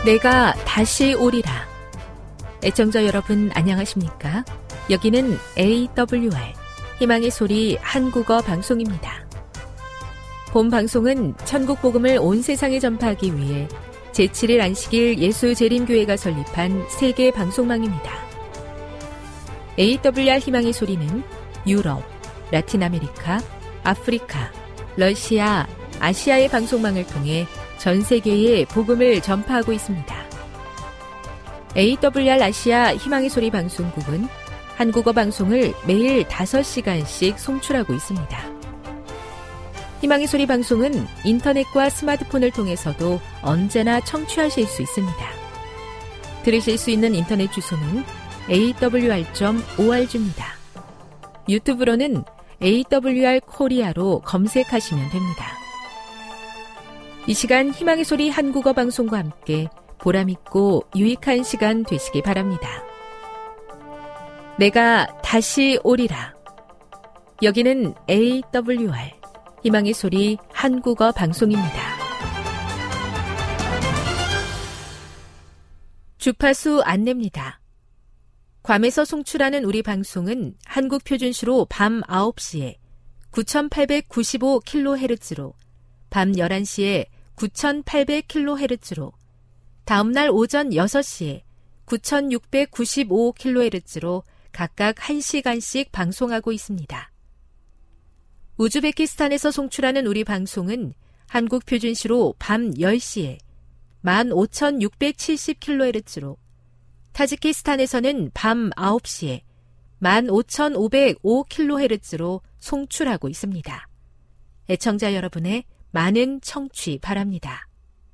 내가 다시 오리라. 애청자 여러분 안녕하십니까? 여기는 AWR 희망의 소리 한국어 방송입니다. 본 방송은 천국 복음을 온 세상에 전파하기 위해 제7일 안식일 예수재림교회가 설립한 세계 방송망입니다. AWR 희망의 소리는 유럽, 라틴 아메리카, 아프리카, 러시아, 아시아의 방송망을 통해 전 세계에 복음을 전파하고 있습니다. AWR 아시아 희망의 소리 방송국은 한국어 방송을 매일 5시간씩 송출하고 있습니다. 희망의 소리 방송은 인터넷과 스마트폰을 통해서도 언제나 청취하실 수 있습니다. 들으실 수 있는 인터넷 주소는 awr.org입니다. 유튜브로는 AWR 코리아로 검색하시면 됩니다. 이 시간 희망의 소리 한국어 방송과 함께 보람있고 유익한 시간 되시기 바랍니다. 내가 다시 오리라. 여기는 AWR 희망의 소리 한국어 방송입니다. 주파수 안내입니다. 괌에서 송출하는 우리 방송은 한국 표준시로 밤 9시에 9895kHz로 밤 11시에 9800kHz로 다음날 오전 6시에 9695kHz로 각각 1시간씩 방송하고 있습니다. 우즈베키스탄에서 송출하는 우리 방송은 한국 표준시로 밤 10시에 15670kHz로 타지키스탄에서는 밤 9시에 15505kHz로 송출하고 있습니다. 애청자 여러분의 많은 청취 바랍니다.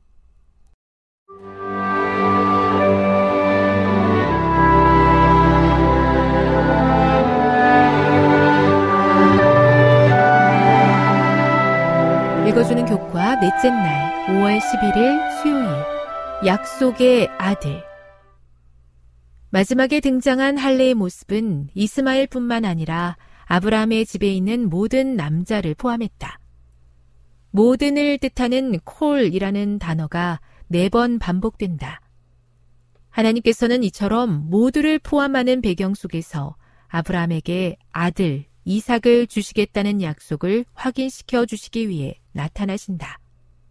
읽어주는 교과 넷째 날 5월 11일 수요일 약속의 아들. 마지막에 등장한 할례의 모습은 이스마엘뿐만 아니라 아브라함의 집에 있는 모든 남자를 포함했다. 모든을 뜻하는 콜이라는 단어가 4번 반복된다. 하나님께서는 이처럼 모두를 포함하는 배경 속에서 아브라함에게 아들 이삭을 주시겠다는 약속을 확인시켜 주시기 위해 나타나신다.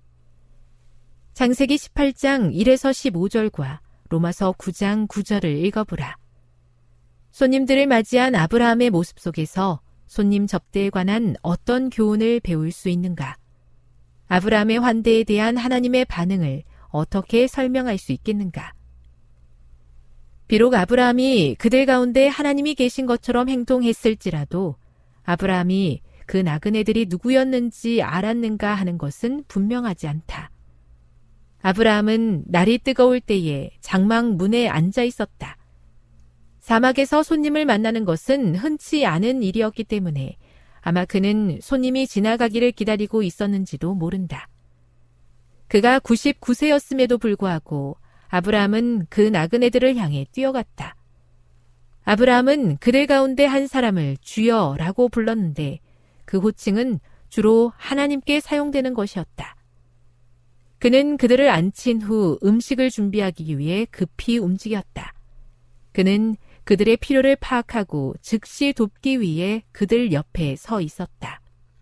창세기 18장 1에서 15절과 로마서 9장 9절을 읽어보라. 손님들을 맞이한 아브라함의 모습 속에서 손님 접대에 관한 어떤 교훈을 배울 수 있는가? 아브라함의 환대에 대한 하나님의 반응을 어떻게 설명할 수 있겠는가? 비록 아브라함이 그들 가운데 하나님이 계신 것처럼 행동했을지라도 아브라함이 그 나그네들이 누구였는지 알았는가 하는 것은 분명하지 않다. 아브라함은 날이 뜨거울 때에 장막 문에 앉아 있었다. 사막에서 손님을 만나는 것은 흔치 않은 일이었기 때문에 아마 그는 손님이 지나가기를 기다리고 있었는지도 모른다. 그가 99세였음에도 불구하고 아브라함은 그 나그네들을 향해 뛰어갔다. 아브라함은 그들 가운데 한 사람을 주여라고 불렀는데 그 호칭은 주로 하나님께 사용되는 것이었다. 그는 그들을 앉힌 후 음식을 준비하기 위해 급히 움직였다. 그는 그들의 필요를 파악하고 즉시 돕기 위해 그들 옆에 서 있었다.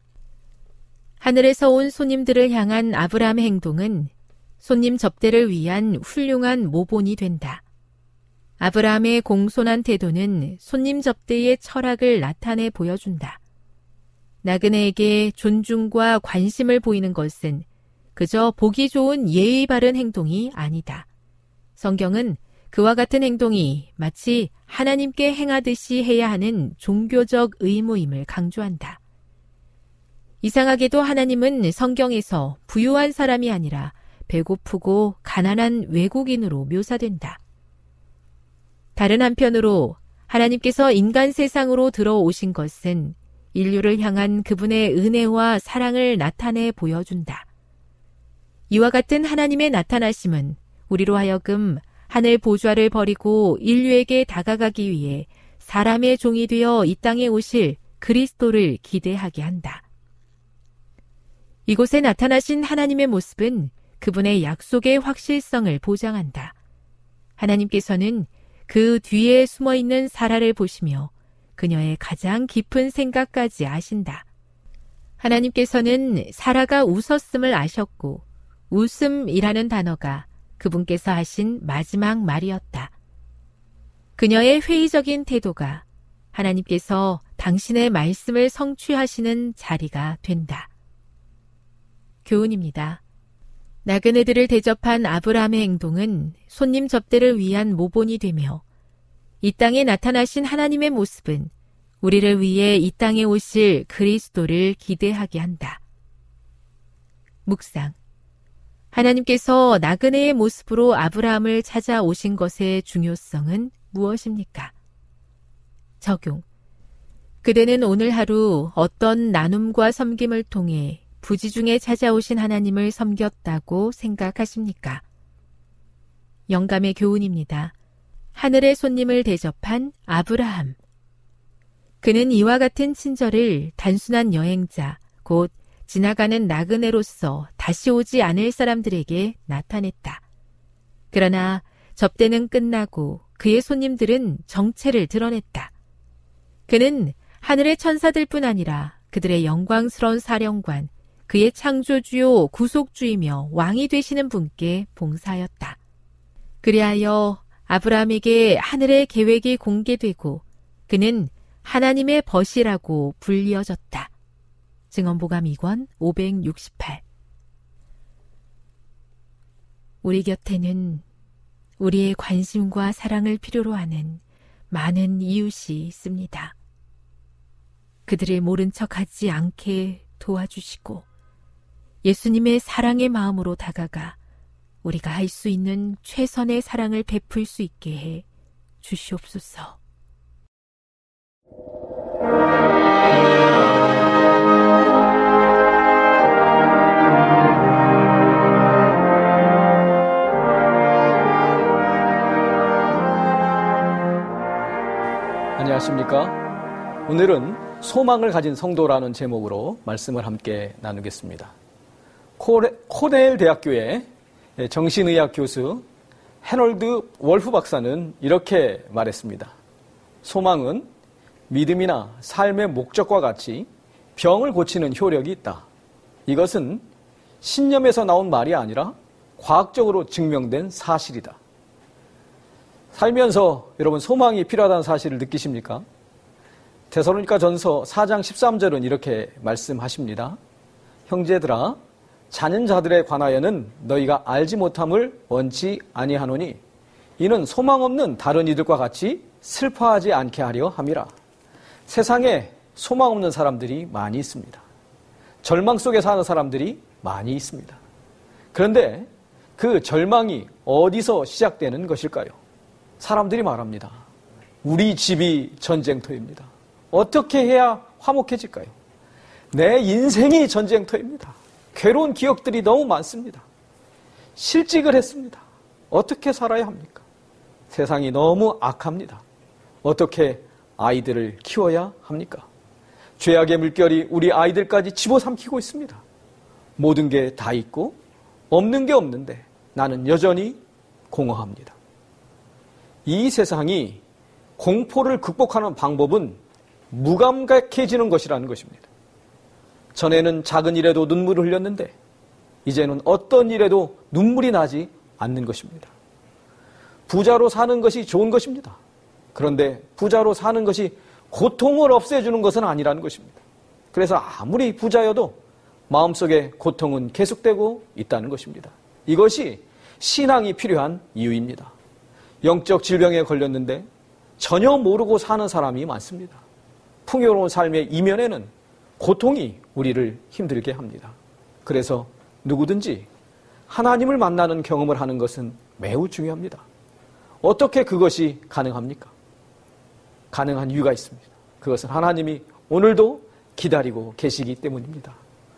하늘에서 온 손님들을 향한 아브라함의 행동은 손님 접대를 위한 훌륭한 모본이 된다. 아브라함의 공손한 태도는 손님 접대의 철학을 나타내 보여준다. 나그네에게 존중과 관심을 보이는 것은 그저 보기 좋은 예의 바른 행동이 아니다. 성경은 그와 같은 행동이 마치 하나님께 행하듯이 해야 하는 종교적 의무임을 강조한다. 이상하게도 하나님은 성경에서 부유한 사람이 아니라 배고프고 가난한 외국인으로 묘사된다. 다른 한편으로 하나님께서 인간 세상으로 들어오신 것은 인류를 향한 그분의 은혜와 사랑을 나타내 보여준다. 이와 같은 하나님의 나타나심은 우리로 하여금 하늘 보좌를 버리고 인류에게 다가가기 위해 사람의 종이 되어 이 땅에 오실 그리스도를 기대하게 한다. 이곳에 나타나신 하나님의 모습은 그분의 약속의 확실성을 보장한다. 하나님께서는 그 뒤에 숨어있는 사라를 보시며 그녀의 가장 깊은 생각까지 아신다. 하나님께서는 사라가 웃었음을 아셨고 웃음이라는 단어가 그분께서 하신 마지막 말이었다. 그녀의 회의적인 태도가 하나님께서 당신의 말씀을 성취하시는 자리가 된다. 교훈입니다. 나그네들을 대접한 아브라함의 행동은 손님 접대를 위한 모본이 되며 이 땅에 나타나신 하나님의 모습은 우리를 위해 이 땅에 오실 그리스도를 기대하게 한다. 묵상. 하나님께서 나그네의 모습으로 아브라함을 찾아오신 것의 중요성은 무엇입니까? 적용. 그대는 오늘 하루 어떤 나눔과 섬김을 통해 부지중에 찾아오신 하나님을 섬겼다고 생각하십니까? 영감의 교훈입니다. 하늘의 손님을 대접한 아브라함. 그는 이와 같은 친절을 단순한 여행자, 곧 지나가는 나그네로서 다시 오지 않을 사람들에게 나타냈다. 그러나 접대는 끝나고 그의 손님들은 정체를 드러냈다. 그는 하늘의 천사들뿐 아니라 그들의 영광스러운 사령관, 그의 창조주요 구속주이며 왕이 되시는 분께 봉사하였다. 그리하여 아브라함에게 하늘의 계획이 공개되고 그는 하나님의 벗이라고 불리어졌다. 증언보감 2권 568. 우리 곁에는 우리의 관심과 사랑을 필요로 하는 많은 이웃이 있습니다. 그들을 모른 척하지 않게 도와주시고 예수님의 사랑의 마음으로 다가가 우리가 할 수 있는 최선의 사랑을 베풀 수 있게 해 주시옵소서. 안녕하십니까? 오늘은 소망을 가진 성도라는 제목으로 말씀을 함께 나누겠습니다. 코넬 대학교의 정신의학 교수 해놀드 월프 박사는 이렇게 말했습니다. 소망은 믿음이나 삶의 목적과 같이 병을 고치는 효력이 있다. 이것은 신념에서 나온 말이 아니라 과학적으로 증명된 사실이다. 살면서 여러분 소망이 필요하다는 사실을 느끼십니까? 데살로니가전서 4장 13절은 이렇게 말씀하십니다. 형제들아 자는 자들에 관하여는 너희가 알지 못함을 원치 아니하노니 이는 소망 없는 다른 이들과 같이 슬퍼하지 않게 하려 함이라. 세상에 소망 없는 사람들이 많이 있습니다. 절망 속에 사는 사람들이 많이 있습니다. 그런데 그 절망이 어디서 시작되는 것일까요? 사람들이 말합니다. 우리 집이 전쟁터입니다. 어떻게 해야 화목해질까요? 내 인생이 전쟁터입니다. 괴로운 기억들이 너무 많습니다. 실직을 했습니다. 어떻게 살아야 합니까? 세상이 너무 악합니다. 어떻게 아이들을 키워야 합니까? 죄악의 물결이 우리 아이들까지 집어삼키고 있습니다. 모든 게 다 있고 없는 게 없는데 나는 여전히 공허합니다. 이 세상이 공포를 극복하는 방법은 무감각해지는 것이라는 것입니다. 전에는 작은 일에도 눈물을 흘렸는데 이제는 어떤 일에도 눈물이 나지 않는 것입니다. 부자로 사는 것이 좋은 것입니다. 그런데 부자로 사는 것이 고통을 없애주는 것은 아니라는 것입니다. 그래서 아무리 부자여도 마음속에 고통은 계속되고 있다는 것입니다. 이것이 신앙이 필요한 이유입니다. 영적 질병에 걸렸는데 전혀 모르고 사는 사람이 많습니다. 풍요로운 삶의 이면에는 고통이 우리를 힘들게 합니다. 그래서 누구든지 하나님을 만나는 경험을 하는 것은 매우 중요합니다. 어떻게 그것이 가능합니까? 가능한 이유가 있습니다. 그것은 하나님이 오늘도 기다리고 계시기 때문입니다.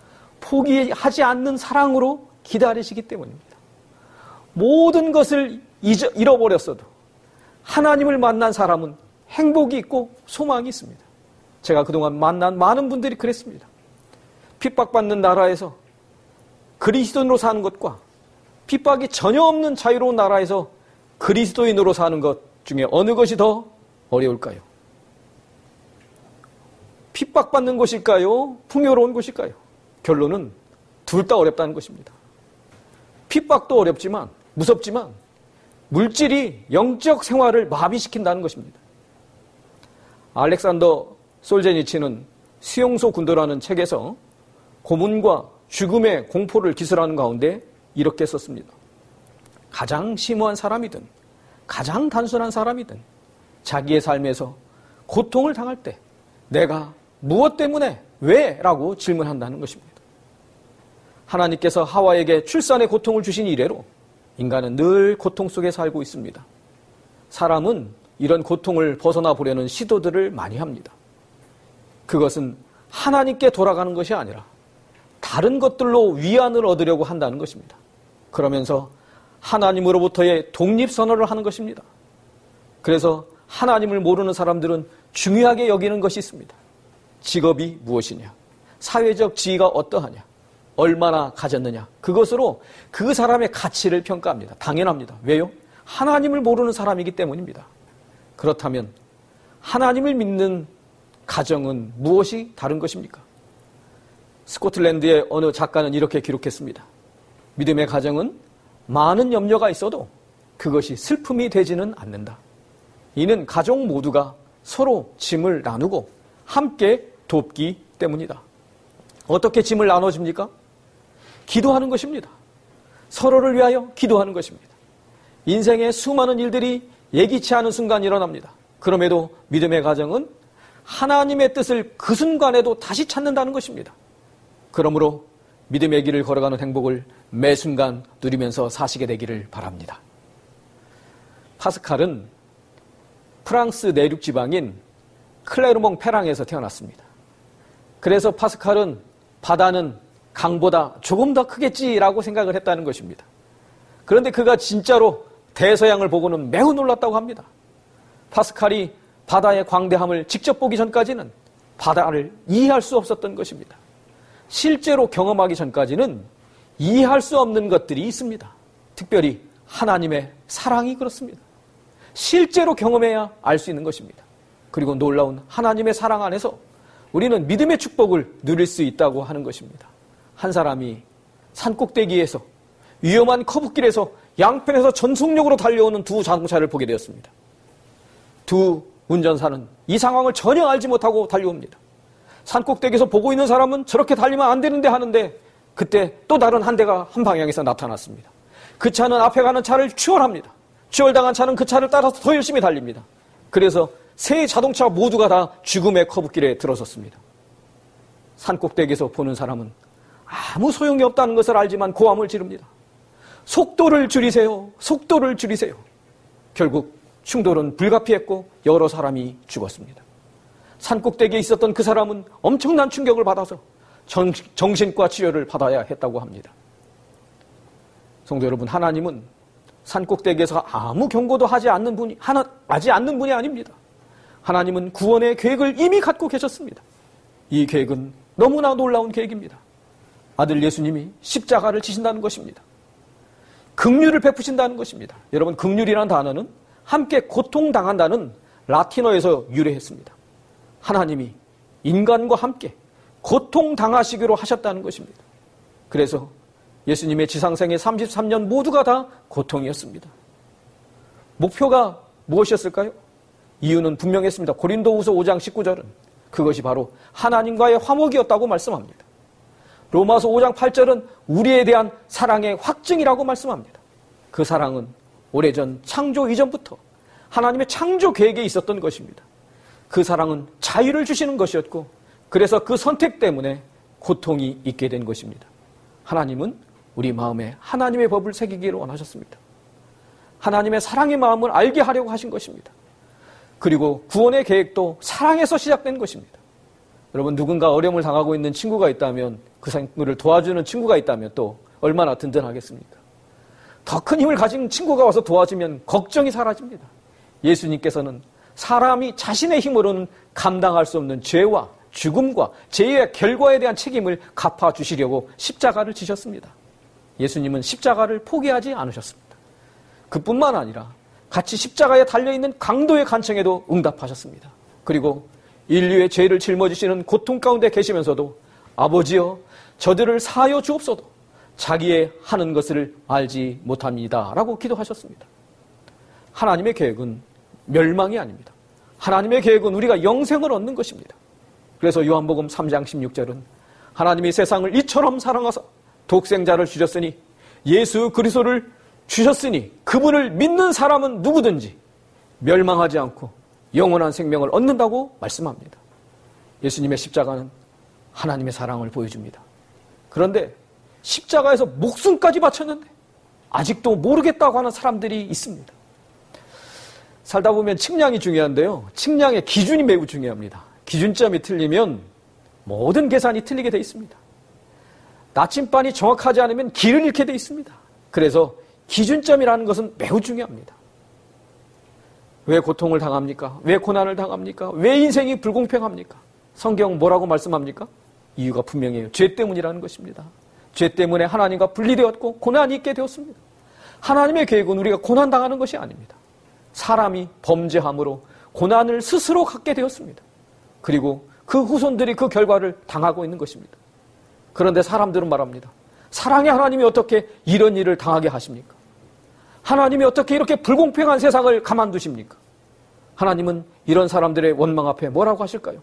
포기하지 않는 사랑으로 기다리시기 때문입니다. 모든 것을 잃어버렸어도 하나님을 만난 사람은 행복이 있고 소망이 있습니다. 제가 그동안 만난 많은 분들이 그랬습니다. 핍박받는 나라에서 그리스도인으로 사는 것과 핍박이 전혀 없는 자유로운 나라에서 그리스도인으로 사는 것 중에 어느 것이 더 어려울까요? 핍박받는 것일까요? 풍요로운 것일까요? 결론은 둘 다 어렵다는 것입니다. 핍박도 어렵지만, 무섭지만 물질이 영적 생활을 마비시킨다는 것입니다. 알렉산더 솔제니치는 수용소 군도라는 책에서 고문과 죽음의 공포를 기술하는 가운데 이렇게 썼습니다. 가장 심오한 사람이든 가장 단순한 사람이든 자기의 삶에서 고통을 당할 때 내가 무엇 때문에 왜? 라고 질문한다는 것입니다. 하나님께서 하와에게 출산의 고통을 주신 이래로 인간은 늘 고통 속에 살고 있습니다. 사람은 이런 고통을 벗어나 보려는 시도들을 많이 합니다. 그것은 하나님께 돌아가는 것이 아니라 다른 것들로 위안을 얻으려고 한다는 것입니다. 그러면서 하나님으로부터의 독립선언을 하는 것입니다. 그래서 하나님을 모르는 사람들은 중요하게 여기는 것이 있습니다. 직업이 무엇이냐, 사회적 지위가 어떠하냐, 얼마나 가졌느냐, 그것으로 그 사람의 가치를 평가합니다. 당연합니다. 왜요? 하나님을 모르는 사람이기 때문입니다. 그렇다면 하나님을 믿는 가정은 무엇이 다른 것입니까? 스코틀랜드의 어느 작가는 이렇게 기록했습니다. 믿음의 가정은 많은 염려가 있어도 그것이 슬픔이 되지는 않는다. 이는 가족 모두가 서로 짐을 나누고 함께 돕기 때문이다. 어떻게 짐을 나눠줍니까? 기도하는 것입니다. 서로를 위하여 기도하는 것입니다. 인생의 수많은 일들이 예기치 않은 순간이 일어납니다. 그럼에도 믿음의 가정은 하나님의 뜻을 그 순간에도 다시 찾는다는 것입니다. 그러므로 믿음의 길을 걸어가는 행복을 매 순간 누리면서 사시게 되기를 바랍니다. 파스칼은 프랑스 내륙 지방인 클레르몽 페랑에서 태어났습니다. 그래서 파스칼은 바다는 강보다 조금 더 크겠지라고 생각을 했다는 것입니다. 그런데 그가 진짜로 대서양을 보고는 매우 놀랐다고 합니다. 파스칼이 바다의 광대함을 직접 보기 전까지는 바다를 이해할 수 없었던 것입니다. 실제로 경험하기 전까지는 이해할 수 없는 것들이 있습니다. 특별히 하나님의 사랑이 그렇습니다. 실제로 경험해야 알 수 있는 것입니다. 그리고 놀라운 하나님의 사랑 안에서 우리는 믿음의 축복을 누릴 수 있다고 하는 것입니다. 한 사람이 산꼭대기에서 위험한 커브길에서 양편에서 전속력으로 달려오는 두 자동차를 보게 되었습니다. 두 운전사는 이 상황을 전혀 알지 못하고 달려옵니다. 산꼭대기에서 보고 있는 사람은 저렇게 달리면 안 되는데 하는데 그때 또 다른 한 대가 한 방향에서 나타났습니다. 그 차는 앞에 가는 차를 추월합니다. 추월당한 차는 그 차를 따라서 더 열심히 달립니다. 그래서 세 자동차 모두가 다 죽음의 커브길에 들어섰습니다. 산꼭대기에서 보는 사람은 아무 소용이 없다는 것을 알지만 고함을 지릅니다. 속도를 줄이세요. 속도를 줄이세요. 결국 충돌은 불가피했고 여러 사람이 죽었습니다. 산꼭대기에 있었던 그 사람은 엄청난 충격을 받아서 정신과 치료를 받아야 했다고 합니다. 성도 여러분, 하나님은 산꼭대기에서 아무 경고도 하지 않는 분이 아닙니다. 하나님은 구원의 계획을 이미 갖고 계셨습니다. 이 계획은 너무나 놀라운 계획입니다. 아들 예수님이 십자가를 지신다는 것입니다. 긍휼을 베푸신다는 것입니다. 여러분, 긍휼이라는 단어는 함께 고통당한다는 라틴어에서 유래했습니다. 하나님이 인간과 함께 고통당하시기로 하셨다는 것입니다. 그래서 예수님의 지상생애 33년 모두가 다 고통이었습니다. 목표가 무엇이었을까요? 이유는 분명했습니다. 고린도후서 5장 19절은 그것이 바로 하나님과의 화목이었다고 말씀합니다. 로마서 5장 8절은 우리에 대한 사랑의 확증이라고 말씀합니다. 그 사랑은 오래전 창조 이전부터 하나님의 창조 계획에 있었던 것입니다. 그 사랑은 자유를 주시는 것이었고 그래서 그 선택 때문에 고통이 있게 된 것입니다. 하나님은 우리 마음에 하나님의 법을 새기기를 원하셨습니다. 하나님의 사랑의 마음을 알게 하려고 하신 것입니다. 그리고 구원의 계획도 사랑에서 시작된 것입니다. 여러분, 누군가 어려움을 당하고 있는 친구가 있다면, 그 친구를 도와주는 친구가 있다면 또 얼마나 든든하겠습니까? 더 큰 힘을 가진 친구가 와서 도와주면 걱정이 사라집니다. 예수님께서는 사람이 자신의 힘으로는 감당할 수 없는 죄와 죽음과 죄의 결과에 대한 책임을 갚아주시려고 십자가를 지셨습니다. 예수님은 십자가를 포기하지 않으셨습니다. 그뿐만 아니라 같이 십자가에 달려있는 강도의 간청에도 응답하셨습니다. 그리고 인류의 죄를 짊어지시는 고통 가운데 계시면서도 아버지여 저들을 사하여 주옵소서 자기의 하는 것을 알지 못합니다 라고 기도하셨습니다. 하나님의 계획은 멸망이 아닙니다. 하나님의 계획은 우리가 영생을 얻는 것입니다. 그래서 요한복음 3장 16절은 하나님이 세상을 이처럼 사랑하사 독생자를 주셨으니 예수 그리스도를 주셨으니 그분을 믿는 사람은 누구든지 멸망하지 않고 영원한 생명을 얻는다고 말씀합니다. 예수님의 십자가는 하나님의 사랑을 보여줍니다. 그런데 십자가에서 목숨까지 바쳤는데 아직도 모르겠다고 하는 사람들이 있습니다. 살다 보면 측량이 중요한데요. 측량의 기준이 매우 중요합니다. 기준점이 틀리면 모든 계산이 틀리게 되어 있습니다. 나침반이 정확하지 않으면 길을 잃게 되어 있습니다. 그래서 기준점이라는 것은 매우 중요합니다. 왜 고통을 당합니까? 왜 고난을 당합니까? 왜 인생이 불공평합니까? 성경 뭐라고 말씀합니까? 이유가 분명해요. 죄 때문이라는 것입니다. 죄 때문에 하나님과 분리되었고 고난이 있게 되었습니다. 하나님의 계획은 우리가 고난당하는 것이 아닙니다. 사람이 범죄함으로 고난을 스스로 갖게 되었습니다. 그리고 그 후손들이 그 결과를 당하고 있는 것입니다. 그런데 사람들은 말합니다. 사랑의 하나님이 어떻게 이런 일을 당하게 하십니까? 하나님이 어떻게 이렇게 불공평한 세상을 가만두십니까? 하나님은 이런 사람들의 원망 앞에 뭐라고 하실까요?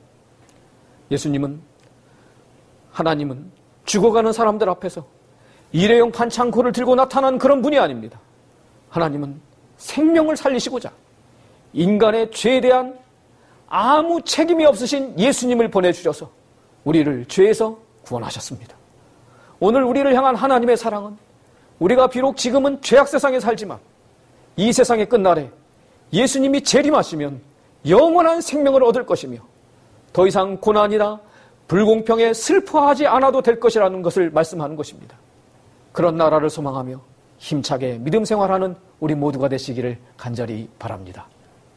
하나님은 죽어가는 사람들 앞에서 일회용 반창고를 들고 나타난 그런 분이 아닙니다. 하나님은 생명을 살리시고자 인간의 죄에 대한 아무 책임이 없으신 예수님을 보내주셔서 우리를 죄에서 구원하셨습니다. 오늘 우리를 향한 하나님의 사랑은 우리가 비록 지금은 죄악 세상에 살지만 이 세상의 끝날에 예수님이 재림하시면 영원한 생명을 얻을 것이며 더 이상 고난이나 불공평에 슬퍼하지 않아도 될 것이라는 것을 말씀하는 것입니다. 그런 나라를 소망하며 힘차게 믿음 생활하는 우리 모두가 되시기를 간절히 바랍니다.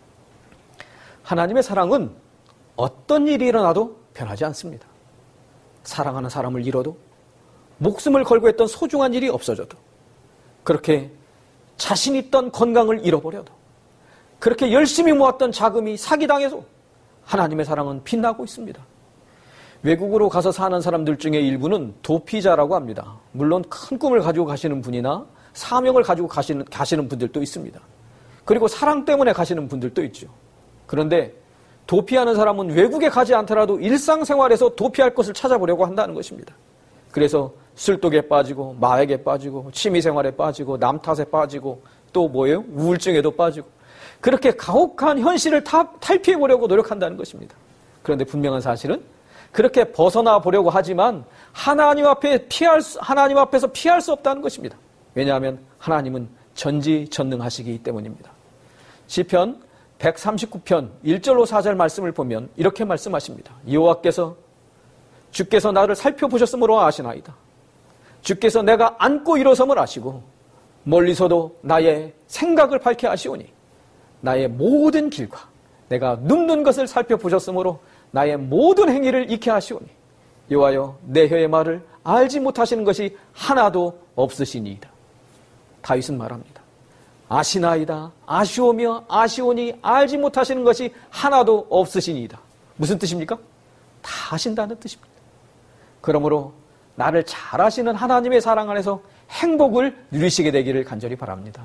하나님의 사랑은 어떤 일이 일어나도 변하지 않습니다. 사랑하는 사람을 잃어도 목숨을 걸고 했던 소중한 일이 없어져도 그렇게 자신 있던 건강을 잃어버려도 그렇게 열심히 모았던 자금이 사기당해서 하나님의 사랑은 빛나고 있습니다. 외국으로 가서 사는 사람들 중에 일부는 도피자라고 합니다. 물론 큰 꿈을 가지고 가시는 분이나 사명을 가지고 가시는 분들도 있습니다. 그리고 사랑 때문에 가시는 분들도 있죠. 그런데 도피하는 사람은 외국에 가지 않더라도 일상생활에서 도피할 것을 찾아보려고 한다는 것입니다. 그래서 술독에 빠지고 마약에 빠지고 취미생활에 빠지고 남 탓에 빠지고 또 뭐예요? 우울증에도 빠지고 그렇게 가혹한 현실을 탈피해보려고 노력한다는 것입니다. 그런데 분명한 사실은 그렇게 벗어나 보려고 하지만 하나님 앞에서 피할 수 없다는 것입니다. 왜냐하면 하나님은 전지전능하시기 때문입니다. 시편 139편 1절로 4절 말씀을 보면 이렇게 말씀하십니다. 여호와께서 주께서 나를 살펴보셨으므로 아시나이다. 주께서 내가 앉고 일어섬을 아시고 멀리서도 나의 생각을 밝게 하시오니 나의 모든 길과 내가 눕는 것을 살펴보셨으므로 나의 모든 행위를 익히 하시오니 여호와여 내 혀의 말을 알지 못하시는 것이 하나도 없으시니이다. 다윗은 말합니다. 아시나이다. 아시오며 아시오니 알지 못하시는 것이 하나도 없으시니이다. 무슨 뜻입니까? 다 아신다는 뜻입니다. 그러므로 나를 잘 아시는 하나님의 사랑 안에서 행복을 누리시게 되기를 간절히 바랍니다.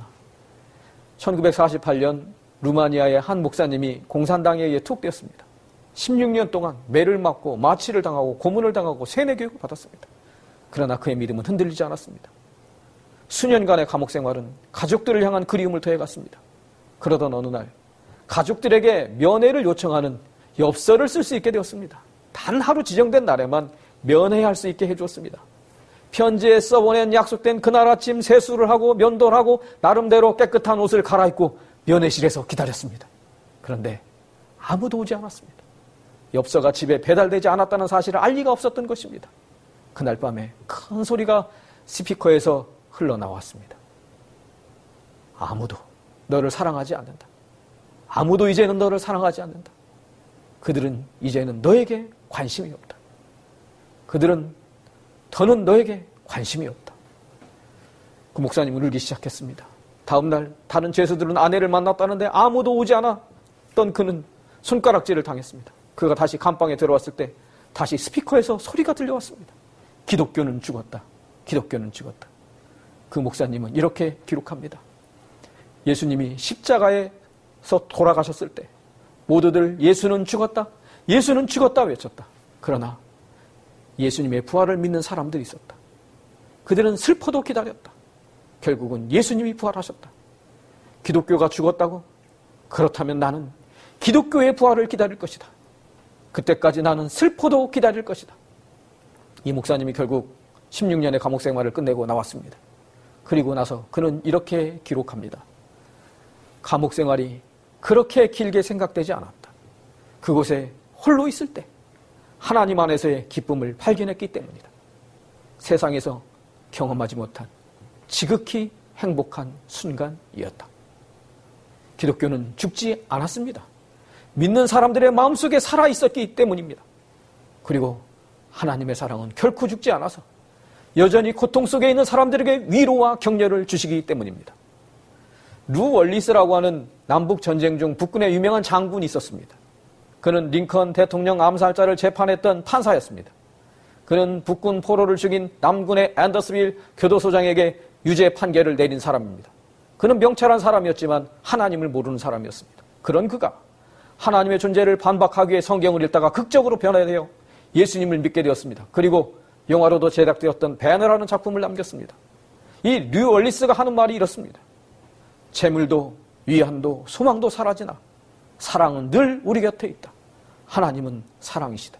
1948년 루마니아의 한 목사님이 공산당에 의해 투옥되었습니다. 16년 동안 매를 맞고 마취를 당하고 고문을 당하고 세뇌 교육을 받았습니다. 그러나 그의 믿음은 흔들리지 않았습니다. 수년간의 감옥 생활은 가족들을 향한 그리움을 더해갔습니다. 그러던 어느 날 가족들에게 면회를 요청하는 엽서를 쓸 수 있게 되었습니다. 단 하루 지정된 날에만 면회할 수 있게 해주었습니다. 편지에 써보낸 약속된 그날 아침 세수를 하고 면도를 하고 나름대로 깨끗한 옷을 갈아입고 면회실에서 기다렸습니다. 그런데 아무도 오지 않았습니다. 엽서가 집에 배달되지 않았다는 사실을 알 리가 없었던 것입니다. 그날 밤에 큰 소리가 스피커에서 흘러나왔습니다. 아무도 너를 사랑하지 않는다. 아무도 이제는 너를 사랑하지 않는다. 그들은 이제는 너에게 관심이 없다. 그들은 더는 너에게 관심이 없다. 그 목사님은 울기 시작했습니다. 다음날 다른 죄수들은 아내를 만났다는데 아무도 오지 않았던 그는 손가락질을 당했습니다. 그가 다시 감방에 들어왔을 때 다시 스피커에서 소리가 들려왔습니다. 기독교는 죽었다. 기독교는 죽었다. 그 목사님은 이렇게 기록합니다. 예수님이 십자가에서 돌아가셨을 때 모두들 예수는 죽었다. 예수는 죽었다 외쳤다. 그러나 예수님의 부활을 믿는 사람들이 있었다. 그들은 슬퍼도 기다렸다. 결국은 예수님이 부활하셨다. 기독교가 죽었다고? 그렇다면 나는 기독교의 부활을 기다릴 것이다. 그때까지 나는 슬퍼도 기다릴 것이다. 이 목사님이 결국 16년의 감옥 생활을 끝내고 나왔습니다. 그리고 나서 그는 이렇게 기록합니다. 감옥 생활이 그렇게 길게 생각되지 않았다. 그곳에 홀로 있을 때 하나님 안에서의 기쁨을 발견했기 때문이다. 세상에서 경험하지 못한 지극히 행복한 순간이었다. 기독교는 죽지 않았습니다. 믿는 사람들의 마음속에 살아있었기 때문입니다. 그리고 하나님의 사랑은 결코 죽지 않아서 여전히 고통 속에 있는 사람들에게 위로와 격려를 주시기 때문입니다. 루 월리스라고 하는 남북 전쟁 중 북군의 유명한 장군이 있었습니다. 그는 링컨 대통령 암살자를 재판했던 판사였습니다. 그는 북군 포로를 죽인 남군의 앤더스빌 교도소장에게 유죄 판결을 내린 사람입니다. 그는 명철한 사람이었지만 하나님을 모르는 사람이었습니다. 그런 그가 하나님의 존재를 반박하기 위해 성경을 읽다가 극적으로 변화되어 예수님을 믿게 되었습니다. 그리고 영화로도 제작되었던 배너라는 작품을 남겼습니다. 이 류 월리스가 하는 말이 이렇습니다. 재물도 위안도 소망도 사라지나 사랑은 늘 우리 곁에 있다. 하나님은 사랑이시다.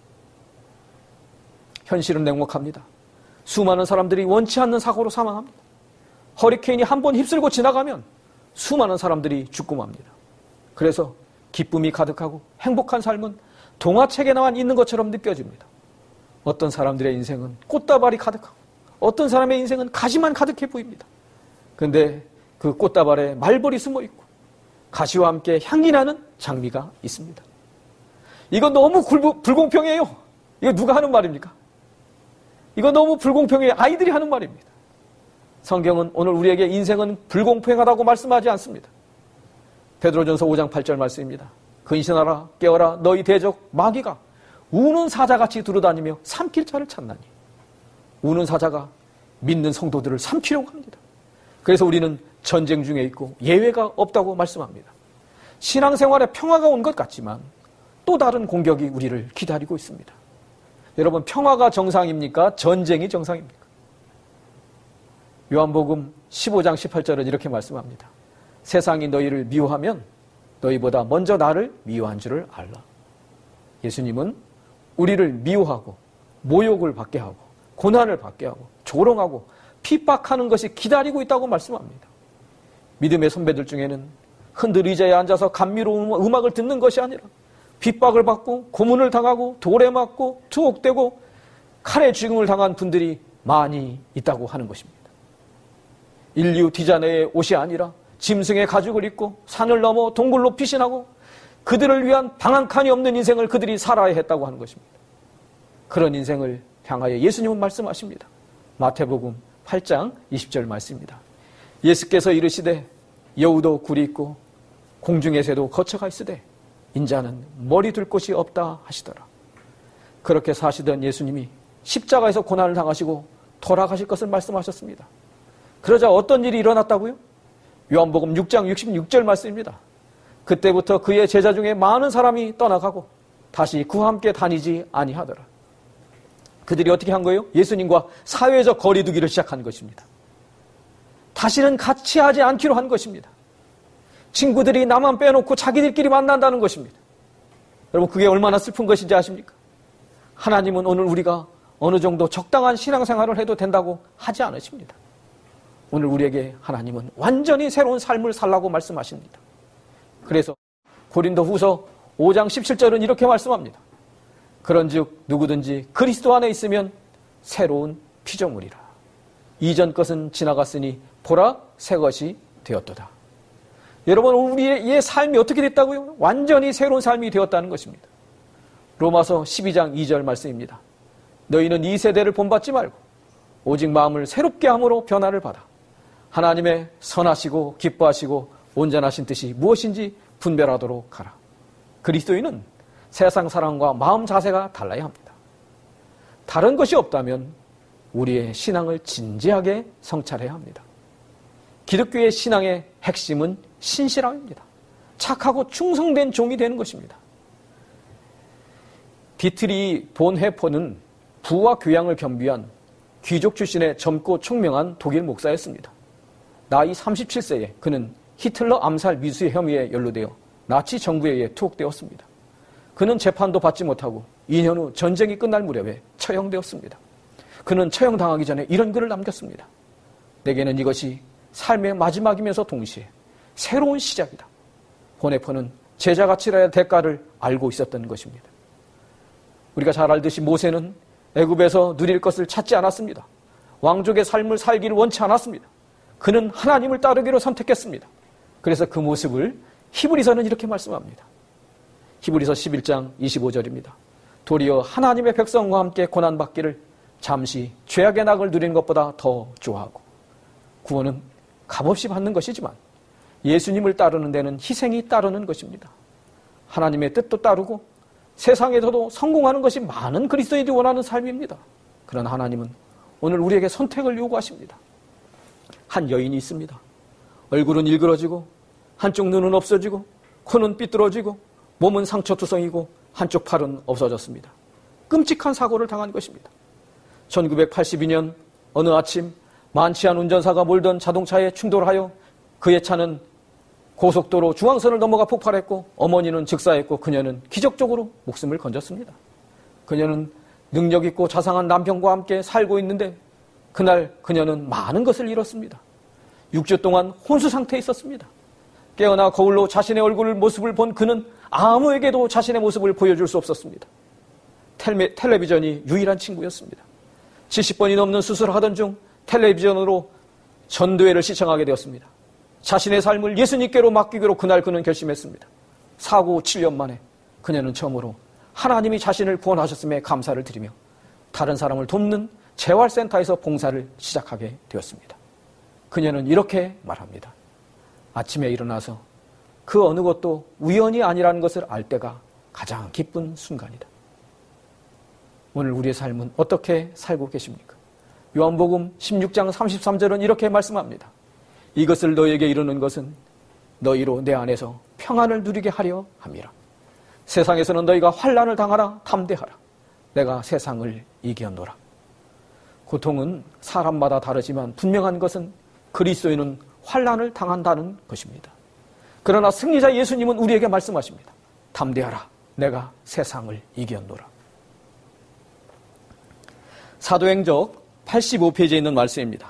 현실은 냉혹합니다. 수많은 사람들이 원치 않는 사고로 사망합니다. 허리케인이 한 번 휩쓸고 지나가면 수많은 사람들이 죽고 맙니다. 그래서 기쁨이 가득하고 행복한 삶은 동화책에나만 있는 것처럼 느껴집니다. 어떤 사람들의 인생은 꽃다발이 가득하고 어떤 사람의 인생은 가시만 가득해 보입니다. 그런데 그 꽃다발에 말벌이 숨어있고 가시와 함께 향기 나는 장미가 있습니다. 이건 너무 불공평해요. 이거 누가 하는 말입니까? 이거 너무 불공평해요. 아이들이 하는 말입니다. 성경은 오늘 우리에게 인생은 불공평하다고 말씀하지 않습니다. 베드로전서 5장 8절 말씀입니다. 근신하라 깨어라 너희 대적 마귀가 우는 사자같이 두루다니며 삼킬 자를 찾나니. 우는 사자가 믿는 성도들을 삼키려고 합니다. 그래서 우리는 전쟁 중에 있고 예외가 없다고 말씀합니다. 신앙생활에 평화가 온 것 같지만 또 다른 공격이 우리를 기다리고 있습니다. 여러분, 평화가 정상입니까? 전쟁이 정상입니까? 요한복음 15장 18절은 이렇게 말씀합니다. 세상이 너희를 미워하면 너희보다 먼저 나를 미워한 줄을 알라. 예수님은 우리를 미워하고 모욕을 받게 하고 고난을 받게 하고 조롱하고 핍박하는 것이 기다리고 있다고 말씀합니다. 믿음의 선배들 중에는 흔들 의자에 앉아서 감미로운 음악을 듣는 것이 아니라 핍박을 받고 고문을 당하고 돌에 맞고 투옥되고 칼에 죽임을 당한 분들이 많이 있다고 하는 것입니다. 인류 디자네의 옷이 아니라 짐승의 가죽을 입고 산을 넘어 동굴로 피신하고 그들을 위한 방 한 칸이 없는 인생을 그들이 살아야 했다고 하는 것입니다. 그런 인생을 향하여 예수님은 말씀하십니다. 마태복음 8장 20절 말씀입니다. 예수께서 이르시되 여우도 굴이 있고 공중의 새도 거처가 있으되 인자는 머리 둘 곳이 없다 하시더라. 그렇게 사시던 예수님이 십자가에서 고난을 당하시고 돌아가실 것을 말씀하셨습니다. 그러자 어떤 일이 일어났다고요? 요한복음 6장 66절 말씀입니다. 그때부터 그의 제자 중에 많은 사람이 떠나가고 다시 그와 함께 다니지 아니하더라. 그들이 어떻게 한 거예요? 예수님과 사회적 거리 두기를 시작한 것입니다. 다시는 같이 하지 않기로 한 것입니다. 친구들이 나만 빼놓고 자기들끼리 만난다는 것입니다. 여러분, 그게 얼마나 슬픈 것인지 아십니까? 하나님은 오늘 우리가 어느 정도 적당한 신앙생활을 해도 된다고 하지 않으십니다. 오늘 우리에게 하나님은 완전히 새로운 삶을 살라고 말씀하십니다. 그래서 고린도후서 5장 17절은 이렇게 말씀합니다. 그런즉 누구든지 그리스도 안에 있으면 새로운 피조물이라. 이전 것은 지나갔으니 보라 새 것이 되었도다. 여러분, 우리의 삶이 어떻게 됐다고요? 완전히 새로운 삶이 되었다는 것입니다. 로마서 12장 2절 말씀입니다. 너희는 이 세대를 본받지 말고 오직 마음을 새롭게 함으로 변화를 받아 하나님의 선하시고 기뻐하시고 온전하신 뜻이 무엇인지 분별하도록 하라. 그리스도인은 세상 사람과 마음 자세가 달라야 합니다. 다른 것이 없다면 우리의 신앙을 진지하게 성찰해야 합니다. 기독교의 신앙의 핵심은 신실함입니다. 착하고 충성된 종이 되는 것입니다. 디트리 본 해퍼는 부와 교양을 겸비한 귀족 출신의 젊고 총명한 독일 목사였습니다. 나이 37세에 그는 히틀러 암살 미수 혐의에 연루되어 나치 정부에 의해 투옥되었습니다. 그는 재판도 받지 못하고 2년 후 전쟁이 끝날 무렵에 처형되었습니다. 그는 처형당하기 전에 이런 글을 남겼습니다. 내게는 이것이 삶의 마지막이면서 동시에 새로운 시작이다. 보네퍼는 제자가 치러야 할 대가를 알고 있었던 것입니다. 우리가 잘 알듯이 모세는 애굽에서 누릴 것을 찾지 않았습니다. 왕족의 삶을 살기를 원치 않았습니다. 그는 하나님을 따르기로 선택했습니다. 그래서 그 모습을 히브리서는 이렇게 말씀합니다. 히브리서 11장 25절입니다. 도리어 하나님의 백성과 함께 고난받기를 잠시 죄악의 낙을 누리는 것보다 더 좋아하고, 구원은 값없이 받는 것이지만 예수님을 따르는 데는 희생이 따르는 것입니다. 하나님의 뜻도 따르고 세상에서도 성공하는 것이 많은 그리스도인들이 원하는 삶입니다. 그러나 하나님은 오늘 우리에게 선택을 요구하십니다. 한 여인이 있습니다. 얼굴은 일그러지고 한쪽 눈은 없어지고 코는 삐뚤어지고 몸은 상처투성이고 한쪽 팔은 없어졌습니다. 끔찍한 사고를 당한 것입니다. 1982년 어느 아침 많지 않은 운전사가 몰던 자동차에 충돌하여 그의 차는 고속도로 중앙선을 넘어가 폭발했고 어머니는 즉사했고 그녀는 기적적으로 목숨을 건졌습니다. 그녀는 능력 있고 자상한 남편과 함께 살고 있는데 그날 그녀는 많은 것을 잃었습니다. 6주 동안 혼수 상태에 있었습니다. 깨어나 거울로 자신의 얼굴 모습을 본 그는 아무에게도 자신의 모습을 보여줄 수 없었습니다. 텔레비전이 유일한 친구였습니다. 70번이 넘는 수술을 하던 중 텔레비전으로 전도회를 시청하게 되었습니다. 자신의 삶을 예수님께로 맡기기로 그날 그는 결심했습니다. 사고 7년 만에 그녀는 처음으로 하나님이 자신을 구원하셨음에 감사를 드리며 다른 사람을 돕는 재활센터에서 봉사를 시작하게 되었습니다. 그녀는 이렇게 말합니다. 아침에 일어나서 그 어느 것도 우연이 아니라는 것을 알 때가 가장 기쁜 순간이다. 오늘 우리의 삶은 어떻게 살고 계십니까? 요한복음 16장 33절은 이렇게 말씀합니다. 이것을 너에게 이루는 것은 너희로 내 안에서 평안을 누리게 하려 함이라. 세상에서는 너희가 환난을 당하라 담대하라. 내가 세상을 이겼노라. 고통은 사람마다 다르지만 분명한 것은 그리스도인은 환난을 당한다는 것입니다. 그러나 승리자 예수님은 우리에게 말씀하십니다. 담대하라. 내가 세상을 이겼노라. 사도행적 85페이지에 있는 말씀입니다.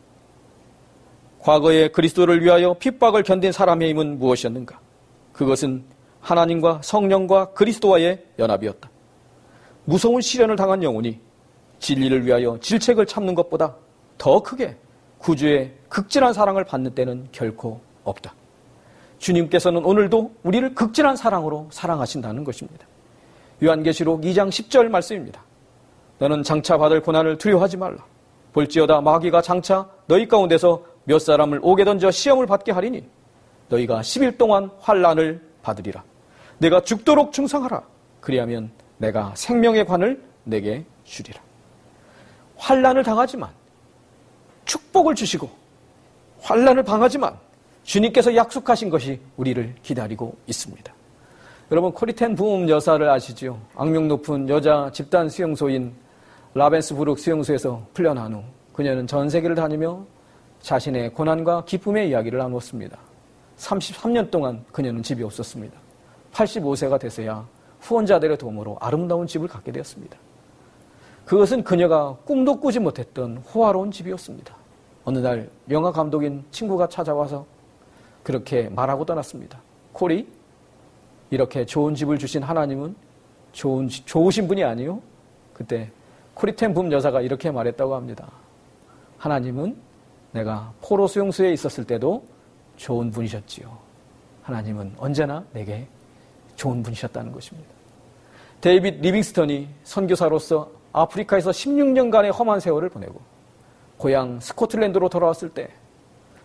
과거에 그리스도를 위하여 핍박을 견딘 사람의 힘은 무엇이었는가? 그것은 하나님과 성령과 그리스도와의 연합이었다. 무서운 시련을 당한 영혼이 진리를 위하여 질책을 참는 것보다 더 크게 구주의 극진한 사랑을 받는 때는 결코 없다. 주님께서는 오늘도 우리를 극진한 사랑으로 사랑하신다는 것입니다. 요한계시록 2장 10절 말씀입니다. 너는 장차 받을 고난을 두려워하지 말라. 볼지어다 마귀가 장차 너희 가운데서 몇 사람을 옥에 던져 시험을 받게 하리니 너희가 10일 동안 환난을 받으리라. 내가 죽도록 충성하라. 그리하면 내가 생명의 관을 내게 주리라. 환난을 당하지만 축복을 주시고 환난을 당하지만 주님께서 약속하신 것이 우리를 기다리고 있습니다. 여러분 코리텐 부음 여사를 아시지요? 악명 높은 여자 집단 수용소인 라벤스부르크 수용소에서 풀려난 후 그녀는 전 세계를 다니며 자신의 고난과 기쁨의 이야기를 나누었습니다. 33년 동안 그녀는 집이 없었습니다. 85세가 돼서야 후원자들의 도움으로 아름다운 집을 갖게 되었습니다. 그것은 그녀가 꿈도 꾸지 못했던 호화로운 집이었습니다. 어느 날 영화 감독인 친구가 찾아와서 그렇게 말하고 떠났습니다. 코리, 이렇게 좋은 집을 주신 하나님은 좋으신 분이 아니요? 그때 코리텐 붐 여사가 이렇게 말했다고 합니다. 하나님은 내가 포로 수용소에 있었을 때도 좋은 분이셨지요. 하나님은 언제나 내게 좋은 분이셨다는 것입니다. 데이빗 리빙스턴이 선교사로서 아프리카에서 16년간의 험한 세월을 보내고 고향 스코틀랜드로 돌아왔을 때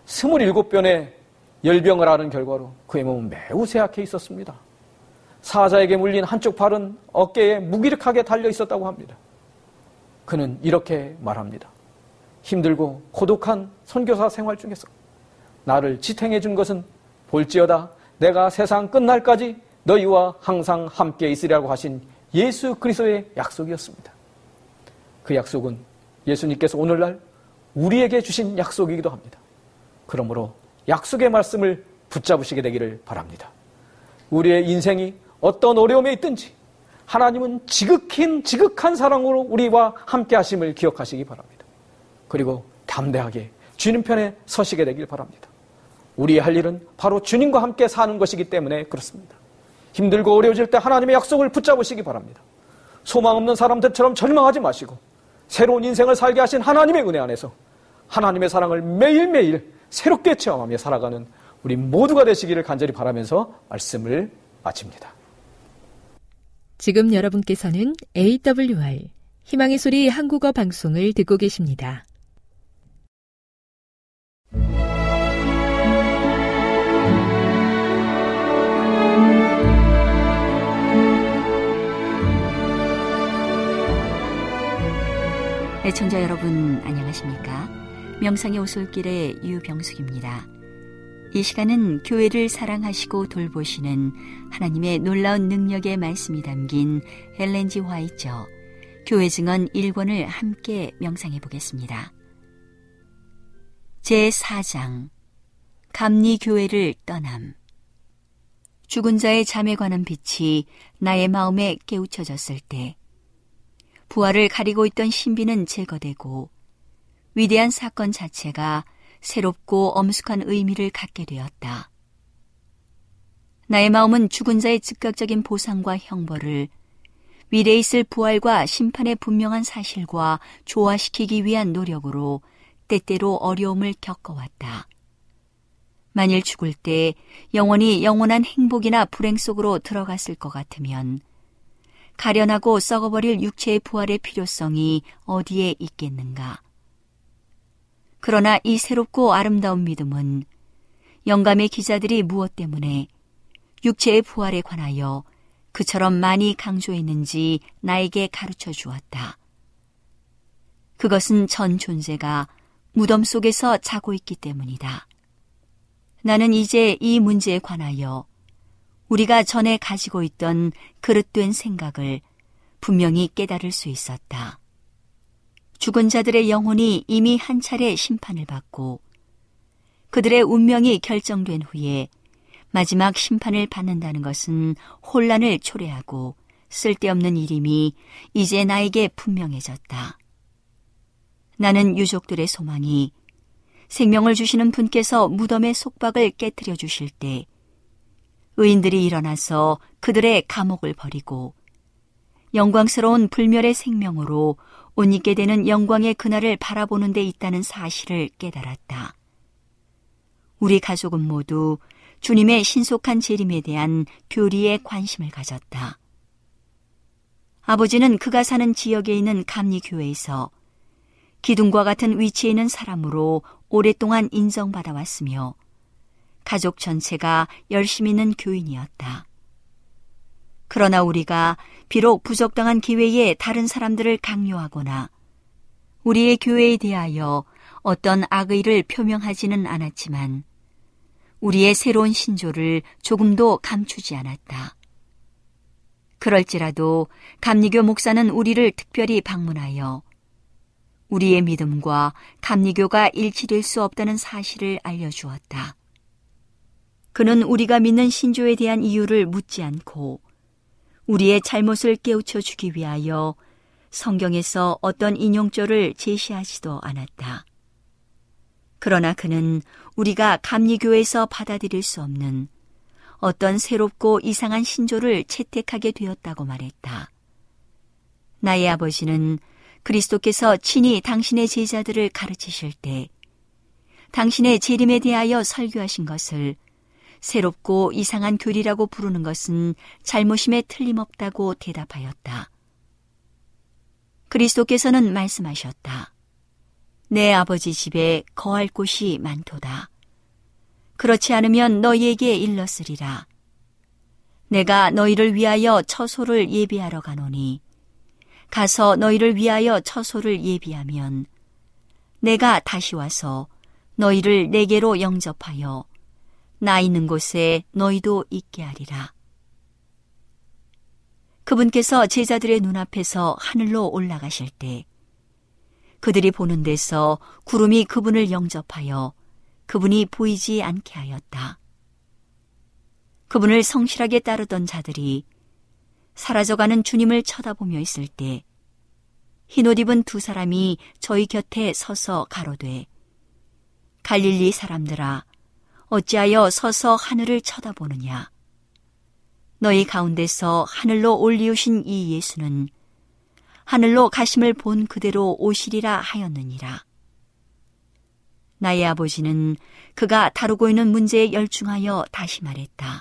27번의 열병을 앓은 결과로 그의 몸은 매우 쇠약해 있었습니다. 사자에게 물린 한쪽 팔은 어깨에 무기력하게 달려 있었다고 합니다. 그는 이렇게 말합니다. 힘들고 고독한 선교사 생활 중에서 나를 지탱해 준 것은 볼지어다 내가 세상 끝날까지 너희와 항상 함께 있으리라고 하신 예수 그리스도의 약속이었습니다. 그 약속은 예수님께서 오늘날 우리에게 주신 약속이기도 합니다. 그러므로 약속의 말씀을 붙잡으시게 되기를 바랍니다. 우리의 인생이 어떤 어려움에 있든지 하나님은 지극한 사랑으로 우리와 함께 하심을 기억하시기 바랍니다. 그리고 담대하게 주님 편에 서시게 되길 바랍니다. 우리의 할 일은 바로 주님과 함께 사는 것이기 때문에 그렇습니다. 힘들고 어려워질 때 하나님의 약속을 붙잡으시기 바랍니다. 소망 없는 사람들처럼 절망하지 마시고 새로운 인생을 살게 하신 하나님의 은혜 안에서 하나님의 사랑을 매일매일 새롭게 체험하며 살아가는 우리 모두가 되시기를 간절히 바라면서 말씀을 마칩니다. 지금 여러분께서는 AWR 희망의 소리 한국어 방송을 듣고 계십니다. 애청자 여러분 안녕하십니까? 명상의 오솔길의 유병숙입니다. 이 시간은 교회를 사랑하시고 돌보시는 하나님의 놀라운 능력의 말씀이 담긴 엘렌 G. 화이처 교회 증언 1권을 함께 명상해 보겠습니다. 제4장 감리교회를 떠남. 죽은 자의 잠에 관한 빛이 나의 마음에 깨우쳐졌을 때 부활을 가리고 있던 신비는 제거되고 위대한 사건 자체가 새롭고 엄숙한 의미를 갖게 되었다. 나의 마음은 죽은 자의 즉각적인 보상과 형벌을 미래에 있을 부활과 심판의 분명한 사실과 조화시키기 위한 노력으로 때때로 어려움을 겪어왔다. 만일 죽을 때 영원히 영원한 행복이나 불행 속으로 들어갔을 것 같으면 가련하고 썩어버릴 육체의 부활의 필요성이 어디에 있겠는가. 그러나 이 새롭고 아름다운 믿음은 영감의 기자들이 무엇 때문에 육체의 부활에 관하여 그처럼 많이 강조했는지 나에게 가르쳐 주었다. 그것은 전 존재가 무덤 속에서 자고 있기 때문이다. 나는 이제 이 문제에 관하여 우리가 전에 가지고 있던 그릇된 생각을 분명히 깨달을 수 있었다. 죽은 자들의 영혼이 이미 한 차례 심판을 받고 그들의 운명이 결정된 후에 마지막 심판을 받는다는 것은 혼란을 초래하고 쓸데없는 일임이 이제 나에게 분명해졌다. 나는 유족들의 소망이 생명을 주시는 분께서 무덤의 속박을 깨트려 주실 때 의인들이 일어나서 그들의 감옥을 버리고 영광스러운 불멸의 생명으로 옷 입게 되는 영광의 그날을 바라보는 데 있다는 사실을 깨달았다. 우리 가족은 모두 주님의 신속한 재림에 대한 교리에 관심을 가졌다. 아버지는 그가 사는 지역에 있는 감리교회에서 기둥과 같은 위치에 있는 사람으로 오랫동안 인정받아 왔으며 가족 전체가 열심히 있는 교인이었다. 그러나 우리가 비록 부적당한 기회에 다른 사람들을 강요하거나 우리의 교회에 대하여 어떤 악의를 표명하지는 않았지만 우리의 새로운 신조를 조금도 감추지 않았다. 그럴지라도 감리교 목사는 우리를 특별히 방문하여 우리의 믿음과 감리교가 일치될 수 없다는 사실을 알려주었다. 그는 우리가 믿는 신조에 대한 이유를 묻지 않고 우리의 잘못을 깨우쳐 주기 위하여 성경에서 어떤 인용절을 제시하지도 않았다. 그러나 그는 우리가 감리교에서 받아들일 수 없는 어떤 새롭고 이상한 신조를 채택하게 되었다고 말했다. 나의 아버지는 그리스도께서 친히 당신의 제자들을 가르치실 때 당신의 재림에 대하여 설교하신 것을 새롭고 이상한 교리라고 부르는 것은 잘못임에 틀림없다고 대답하였다. 그리스도께서는 말씀하셨다. 내 아버지 집에 거할 곳이 많도다. 그렇지 않으면 너희에게 일렀으리라. 내가 너희를 위하여 처소를 예비하러 가노니 가서 너희를 위하여 처소를 예비하면 내가 다시 와서 너희를 내게로 영접하여 나 있는 곳에 너희도 있게 하리라. 그분께서 제자들의 눈앞에서 하늘로 올라가실 때 그들이 보는 데서 구름이 그분을 영접하여 그분이 보이지 않게 하였다. 그분을 성실하게 따르던 자들이 사라져가는 주님을 쳐다보며 있을 때 흰옷 입은 두 사람이 저희 곁에 서서 가로되 갈릴리 사람들아 어찌하여 서서 하늘을 쳐다보느냐. 너희 가운데서 하늘로 올리우신 이 예수는 하늘로 가심을 본 그대로 오시리라 하였느니라. 나의 아버지는 그가 다루고 있는 문제에 열중하여 다시 말했다.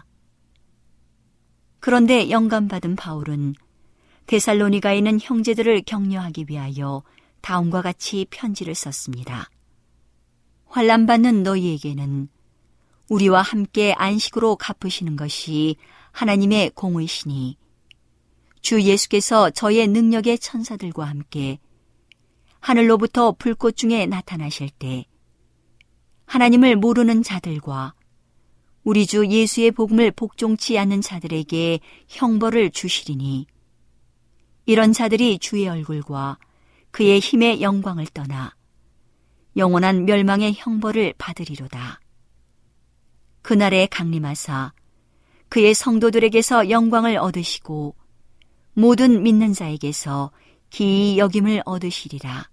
그런데 영감받은 바울은 데살로니가에 있는 형제들을 격려하기 위하여 다음과 같이 편지를 썼습니다. 환난받는 너희에게는 우리와 함께 안식으로 갚으시는 것이 하나님의 공의시니 주 예수께서 저의 능력의 천사들과 함께 하늘로부터 불꽃 중에 나타나실 때 하나님을 모르는 자들과 우리 주 예수의 복음을 복종치 않는 자들에게 형벌을 주시리니 이런 자들이 주의 얼굴과 그의 힘의 영광을 떠나 영원한 멸망의 형벌을 받으리로다. 그날에 강림하사 그의 성도들에게서 영광을 얻으시고 모든 믿는 자에게서 기이 여김을 얻으시리라.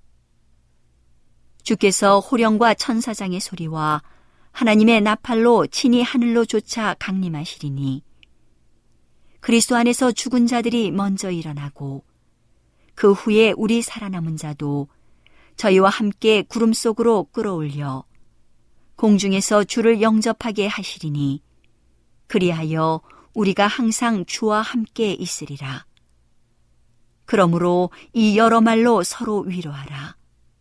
주께서 호령과 천사장의 소리와 하나님의 나팔로 친히 하늘로 쫓아 강림하시리니 그리스도 안에서 죽은 자들이 먼저 일어나고 그 후에 우리 살아남은 자도 저희와 함께 구름 속으로 끌어올려 공중에서 주를 영접하게 하시리니 그리하여 우리가 항상 주와 함께 있으리라. 그러므로 이 여러 말로 서로 위로하라.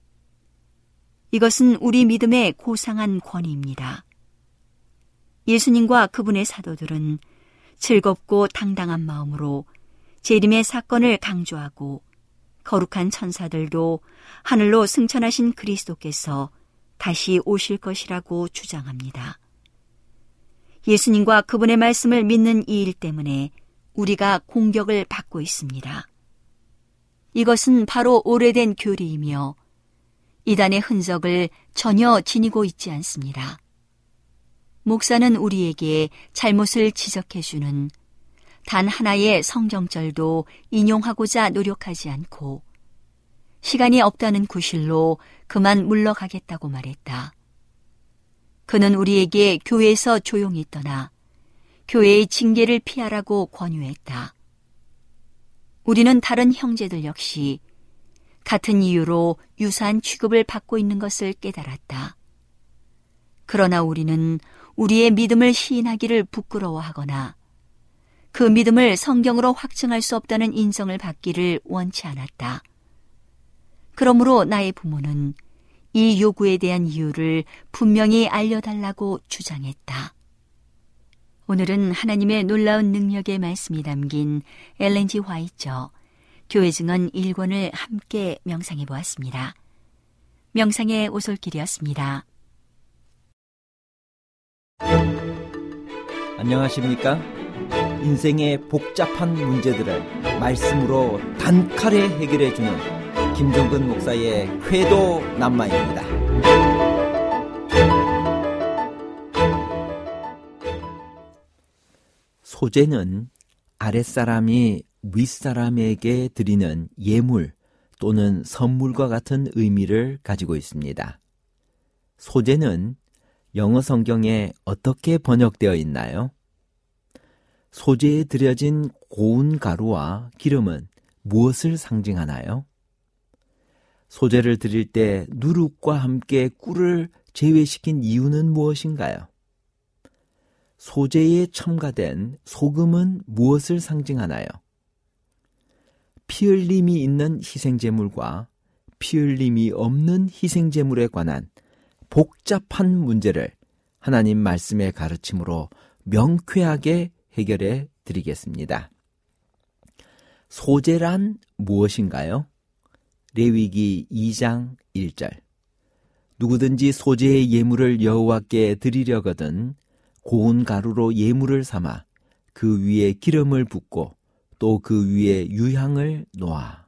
이것은 우리 믿음의 고상한 권위입니다. 예수님과 그분의 사도들은 즐겁고 당당한 마음으로 재림의 사건을 강조하고 거룩한 천사들도 하늘로 승천하신 그리스도께서 다시 오실 것이라고 주장합니다. 예수님과 그분의 말씀을 믿는 이 일 때문에 우리가 공격을 받고 있습니다. 이것은 바로 오래된 교리이며 이단의 흔적을 전혀 지니고 있지 않습니다. 목사는 우리에게 잘못을 지적해주는 단 하나의 성경절도 인용하고자 노력하지 않고 시간이 없다는 구실로 그만 물러가겠다고 말했다. 그는 우리에게 교회에서 조용히 떠나 교회의 징계를 피하라고 권유했다. 우리는 다른 형제들 역시 같은 이유로 유사한 취급을 받고 있는 것을 깨달았다. 그러나 우리는 우리의 믿음을 시인하기를 부끄러워하거나 그 믿음을 성경으로 확증할 수 없다는 인정을 받기를 원치 않았다. 그러므로 나의 부모는 이 요구에 대한 이유를 분명히 알려달라고 주장했다. 오늘은 하나님의 놀라운 능력의 말씀이 담긴 엘렌 G. 화이처 교회 증언 1권을 함께 명상해 보았습니다. 명상의 오솔길이었습니다. 안녕하십니까? 인생의 복잡한 문제들을 말씀으로 단칼에 해결해주는 김종근 목사의 회도 남마입니다. 소재는 아랫사람이 윗사람에게 드리는 예물 또는 선물과 같은 의미를 가지고 있습니다. 소재는 영어 성경에 어떻게 번역되어 있나요? 소재에 들여진 고운 가루와 기름은 무엇을 상징하나요? 소재를 드릴 때 누룩과 함께 꿀을 제외시킨 이유는 무엇인가요? 소재에 첨가된 소금은 무엇을 상징하나요? 피 흘림이 있는 희생제물과 피 흘림이 없는 희생제물에 관한 복잡한 문제를 하나님 말씀의 가르침으로 명쾌하게 해결해 드리겠습니다. 소재란 무엇인가요? 레위기 2장 1절. 누구든지 소재의 예물을 여호와께 드리려거든 고운 가루로 예물을 삼아 그 위에 기름을 붓고 또 그 위에 유향을 놓아.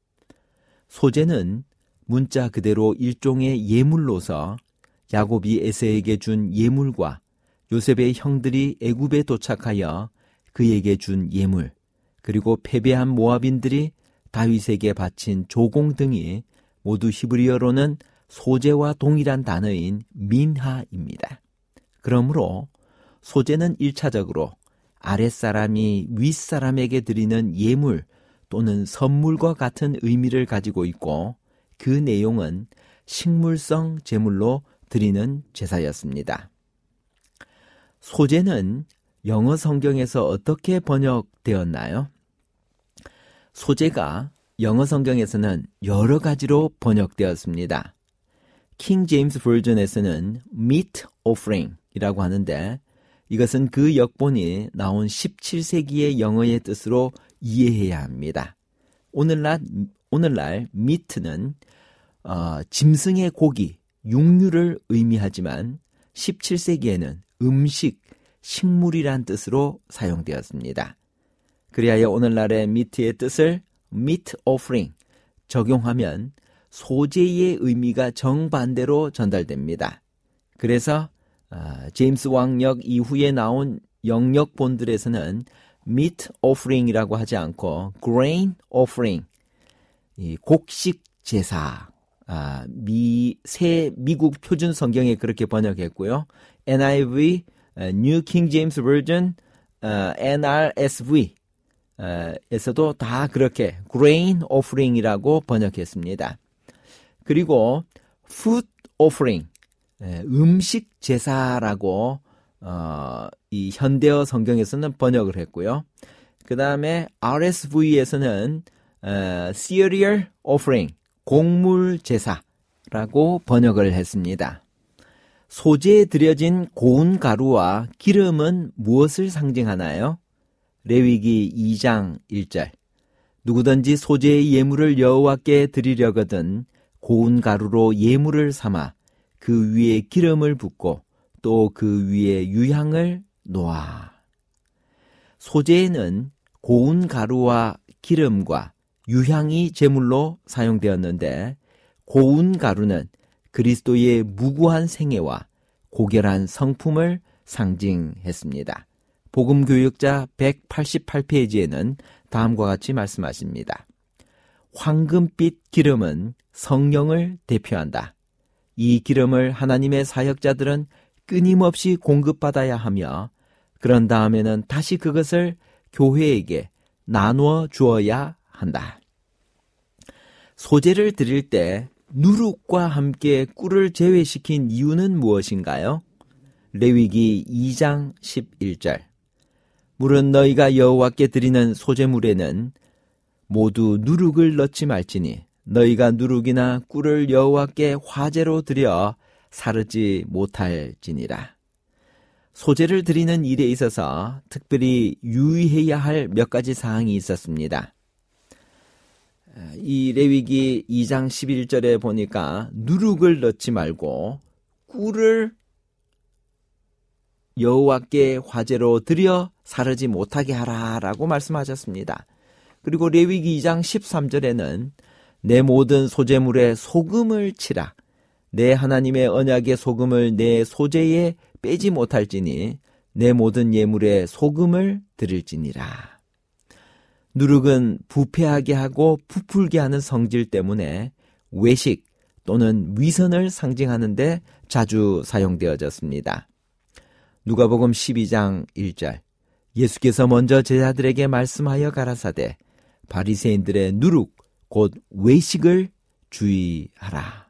소재는 문자 그대로 일종의 예물로서 야곱이 에서에게 준 예물과 요셉의 형들이 애굽에 도착하여 그에게 준 예물, 그리고 패배한 모압인들이 다윗에게 바친 조공 등이 모두 히브리어로는 소재와 동일한 단어인 민하입니다. 그러므로 소재는 1차적으로 아랫사람이 윗사람에게 드리는 예물 또는 선물과 같은 의미를 가지고 있고, 그 내용은 식물성 제물로 드리는 제사였습니다. 소재는 영어 성경에서 어떻게 번역되었나요? 소재가 영어 성경에서는 여러 가지로 번역되었습니다. 킹 제임스 버전에서는 meat offering이라고 하는데, 이것은 그 역본이 나온 17세기의 영어의 뜻으로 이해해야 합니다. 오늘날 meat는 짐승의 고기, 육류를 의미하지만 17세기에는 음식, 식물이란 뜻으로 사용되었습니다. 그리하여 오늘날의 meat의 뜻을 meat offering 적용하면 소재의 의미가 정반대로 전달됩니다. 그래서 제임스 왕역 이후에 나온 영역본들에서는 meat offering이라고 하지 않고 grain offering, 이 곡식 제사, 새 미국 표준 성경에 그렇게 번역했고요. NIV, New King James Version, NRSV 에서도 다 그렇게 grain offering이라고 번역했습니다. 그리고 food offering, 음식 제사라고 이 현대어 성경에서는 번역을 했고요. 그 다음에 RSV에서는 cereal offering, 곡물 제사라고 번역을 했습니다. 소재에 들여진 고운 가루와 기름은 무엇을 상징하나요? 레위기 2장 1절. 누구든지 소재의 예물을 여호와께 드리려거든 고운 가루로 예물을 삼아 그 위에 기름을 붓고 또 그 위에 유향을 놓아. 소재에는 고운 가루와 기름과 유향이 제물로 사용되었는데, 고운 가루는 그리스도의 무고한 생애와 고결한 성품을 상징했습니다. 복음교역자 188페이지에는 다음과 같이 말씀하십니다. 황금빛 기름은 성령을 대표한다. 이 기름을 하나님의 사역자들은 끊임없이 공급받아야 하며, 그런 다음에는 다시 그것을 교회에게 나누어 주어야 한다. 소재를 드릴 때 누룩과 함께 꿀을 제외시킨 이유는 무엇인가요? 레위기 2장 11절. 물은 너희가 여호와께 드리는 소재물에는 모두 누룩을 넣지 말지니 너희가 누룩이나 꿀을 여호와께 화제로 드려 사르지 못할지니라. 소재를 드리는 일에 있어서 특별히 유의해야 할 몇 가지 사항이 있었습니다. 이 레위기 2장 11절에 보니까 누룩을 넣지 말고 꿀을 여호와께 화제로 드려 사르지 못하게 하라라고 말씀하셨습니다. 그리고 레위기 2장 13절에는 내 모든 소재물에 소금을 치라. 내 하나님의 언약의 소금을 내 소재에 빼지 못할지니 내 모든 예물에 소금을 드릴지니라. 누룩은 부패하게 하고 부풀게 하는 성질 때문에 외식 또는 위선을 상징하는 데 자주 사용되어졌습니다. 누가복음 12장 1절. 예수께서 먼저 제자들에게 말씀하여 가라사대 바리새인들의 누룩 곧 외식을 주의하라.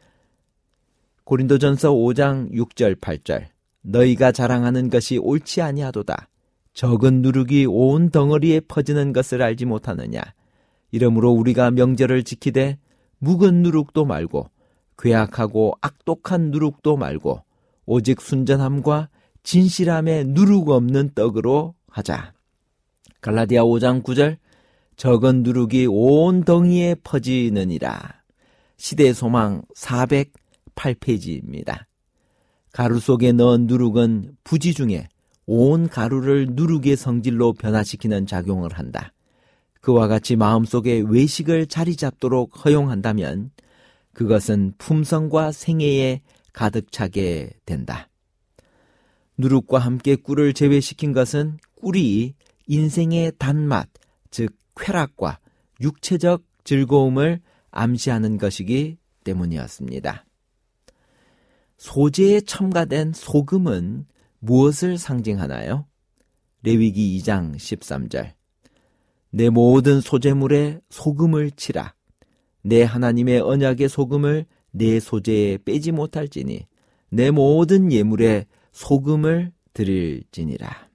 고린도전서 5장 6절 8절. 너희가 자랑하는 것이 옳지 아니하도다. 적은 누룩이 온 덩어리에 퍼지는 것을 알지 못하느냐. 이러므로 우리가 명절을 지키되 묵은 누룩도 말고 괴악하고 악독한 누룩도 말고 오직 순전함과 진실함에 누룩 없는 떡으로 하자. 갈라디아 5장 9절 적은 누룩이 온 덩이에 퍼지느니라. 시대의 소망 408페이지입니다. 가루 속에 넣은 누룩은 부지 중에 온 가루를 누룩의 성질로 변화시키는 작용을 한다. 그와 같이 마음속에 외식을 자리 잡도록 허용한다면 그것은 품성과 생애에 가득 차게 된다. 누룩과 함께 꿀을 제외시킨 것은 꿀이 인생의 단맛, 즉 쾌락과 육체적 즐거움을 암시하는 것이기 때문이었습니다. 소재에 첨가된 소금은 무엇을 상징하나요? 레위기 2장 13절 내 모든 소재물에 소금을 치라. 내 하나님의 언약의 소금을 내 소재에 빼지 못할지니 내 모든 예물에 소금을 드릴지니라.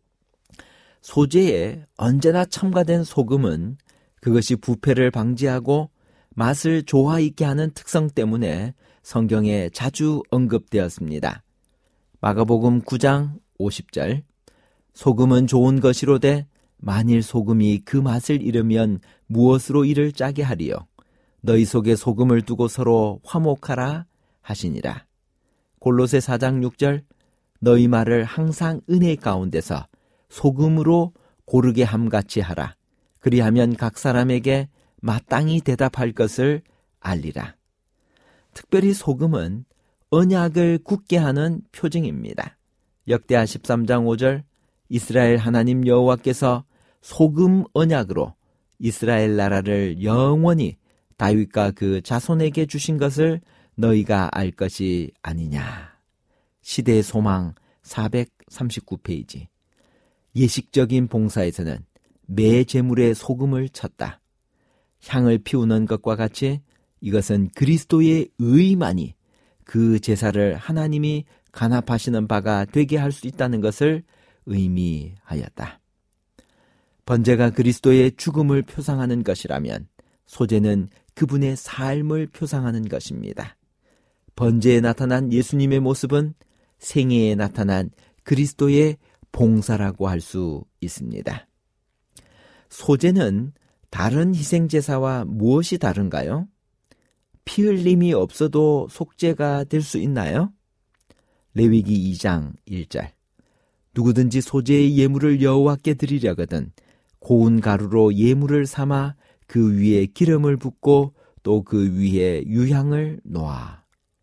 소재에 언제나 첨가된 소금은 그것이 부패를 방지하고 맛을 조화 있게 하는 특성 때문에 성경에 자주 언급되었습니다. 마가복음 9장 50절 소금은 좋은 것이로되 만일 소금이 그 맛을 잃으면 무엇으로 이를 짜게 하리요? 너희 속에 소금을 두고 서로 화목하라 하시니라. 골로새 4장 6절 너희 말을 항상 은혜 가운데서 소금으로 고르게 함같이 하라. 그리하면 각 사람에게 마땅히 대답할 것을 알리라. 특별히 소금은 언약을 굳게 하는 표징입니다. 역대하 13장 5절 이스라엘 하나님 여호와께서 소금 언약으로 이스라엘 나라를 영원히 다윗과 그 자손에게 주신 것을 너희가 알 것이 아니냐. 시대의 소망 439페이지 예식적인 봉사에서는 매 제물에 소금을 쳤다. 향을 피우는 것과 같이 이것은 그리스도의 의만이 그 제사를 하나님이 간합하시는 바가 되게 할 수 있다는 것을 의미하였다. 번제가 그리스도의 죽음을 표상하는 것이라면 소제는 그분의 삶을 표상하는 것입니다. 번제에 나타난 예수님의 모습은 생애에 나타난 그리스도의 봉사라고 할 수 있습니다. 소제는 다른 희생제사와 무엇이 다른가요? 피 흘림이 없어도 속죄가 될 수 있나요? 레위기 2장 1절 누구든지 소제의 예물을 여호와께 드리려거든 고운 가루로 예물을 삼아 그 위에 기름을 붓고 또 그 위에 유향을 놓아.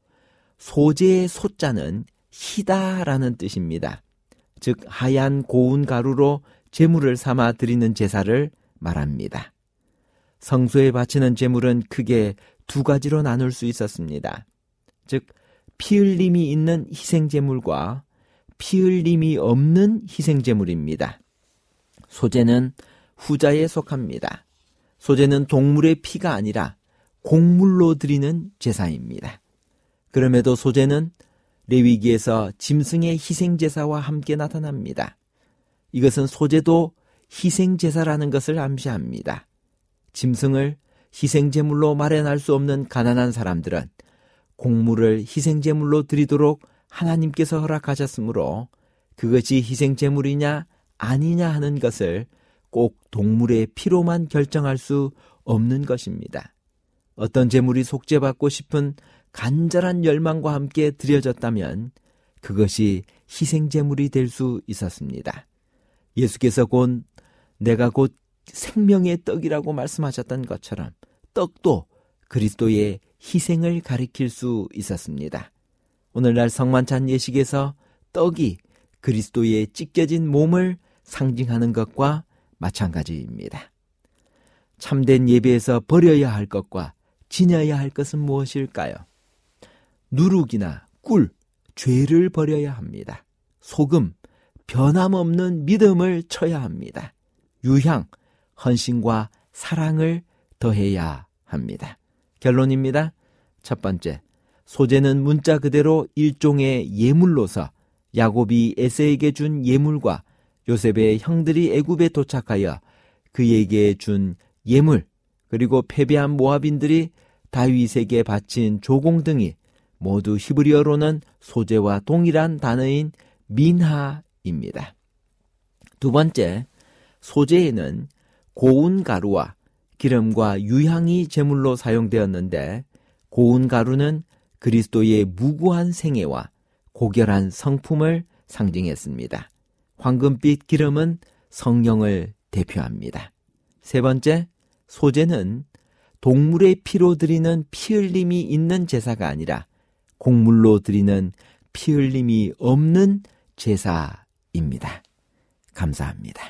소제의 소자는 희다라는 뜻입니다. 즉 하얀 고운 가루로 제물을 삼아 드리는 제사를 말합니다. 성소에 바치는 제물은 크게 두 가지로 나눌 수 있었습니다. 즉 피 흘림이 있는 희생제물과 피 흘림이 없는 희생제물입니다. 소제는 후자에 속합니다. 소제는 동물의 피가 아니라 곡물로 드리는 제사입니다. 그럼에도 소제는 레위기에서 짐승의 희생제사와 함께 나타납니다. 이것은 소제도 희생제사라는 것을 암시합니다. 짐승을 희생제물로 마련할 수 없는 가난한 사람들은 곡물을 희생제물로 드리도록 하나님께서 허락하셨으므로 그것이 희생제물이냐 아니냐 하는 것을 꼭 동물의 피로만 결정할 수 없는 것입니다. 어떤 제물이 속죄받고 싶은 간절한 열망과 함께 드려졌다면 그것이 희생제물이 될 수 있었습니다. 예수께서 내가 곧 생명의 떡이라고 말씀하셨던 것처럼 떡도 그리스도의 희생을 가리킬 수 있었습니다. 오늘날 성만찬 예식에서 떡이 그리스도의 찢겨진 몸을 상징하는 것과 마찬가지입니다. 참된 예배에서 버려야 할 것과 지녀야 할 것은 무엇일까요? 누룩이나 꿀, 죄를 버려야 합니다. 소금, 변함없는 믿음을 쳐야 합니다. 유향, 헌신과 사랑을 더해야 합니다. 결론입니다. 첫 번째, 소제는 문자 그대로 일종의 예물로서 야곱이 에서에게 준 예물과 요셉의 형들이 애굽에 도착하여 그에게 준 예물, 그리고 패배한 모압인들이 다윗에게 바친 조공 등이 모두 히브리어로는 소재와 동일한 단어인 민하입니다. 두 번째, 소재에는 고운 가루와 기름과 유향이 제물로 사용되었는데 고운 가루는 그리스도의 무고한 생애와 고결한 성품을 상징했습니다. 황금빛 기름은 성령을 대표합니다. 세 번째, 소재는 동물의 피로 드리는 피 흘림이 있는 제사가 아니라 곡물로 드리는 피 흘림이 없는 제사입니다. 감사합니다.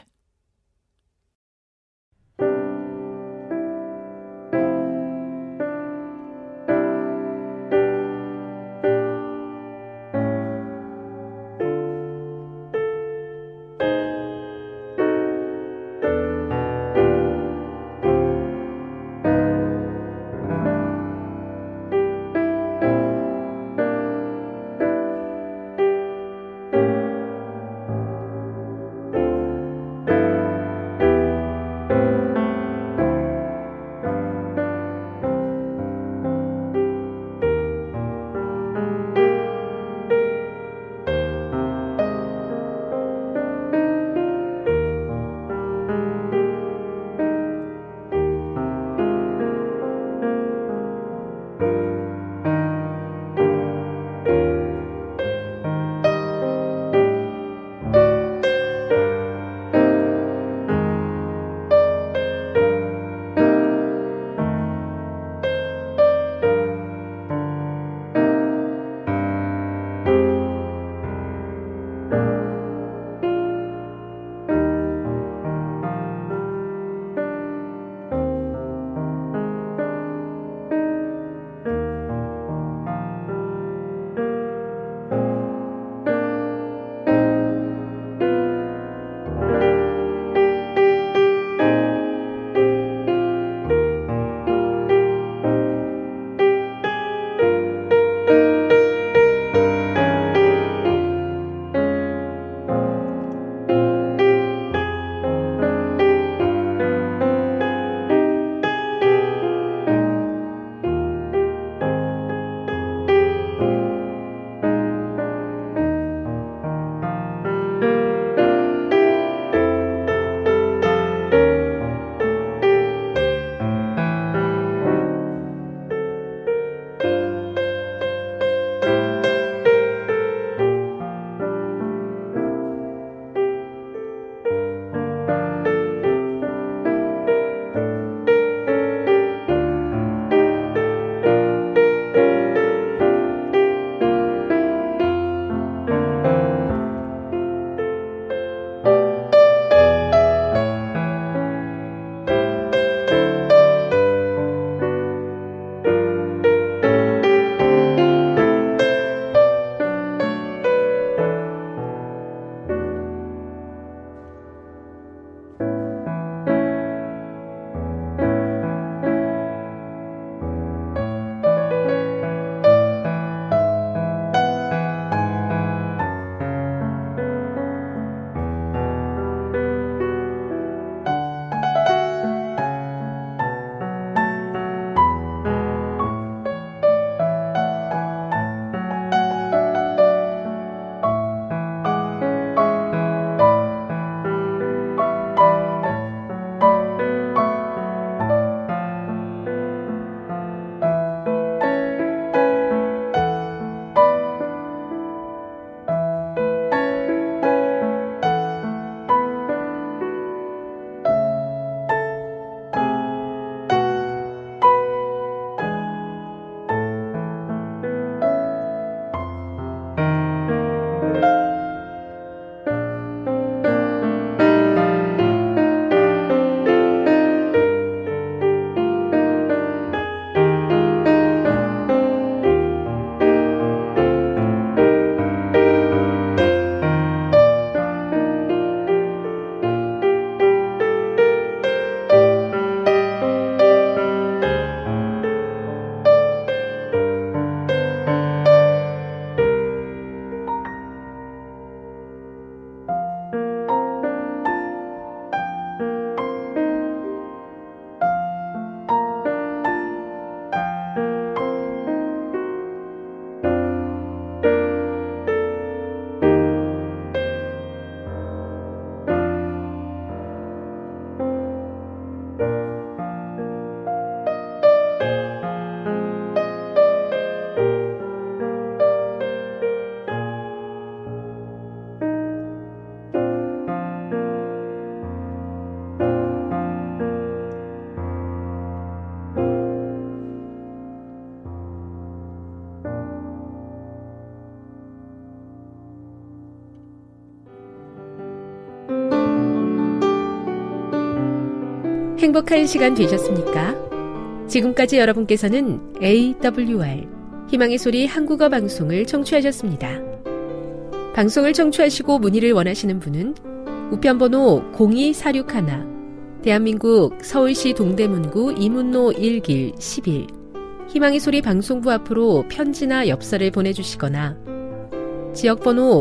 행복한 시간 되셨습니까? 지금까지 여러분께서는 AWR 희망의 소리 한국어 방송을 청취하셨습니다. 방송을 청취하시고 문의를 원하시는 분은 우편번호 02461 대한민국 서울시 동대문구 이문로 1길 11 희망의 소리 방송부 앞으로 편지나 엽서를 보내주시거나 지역번호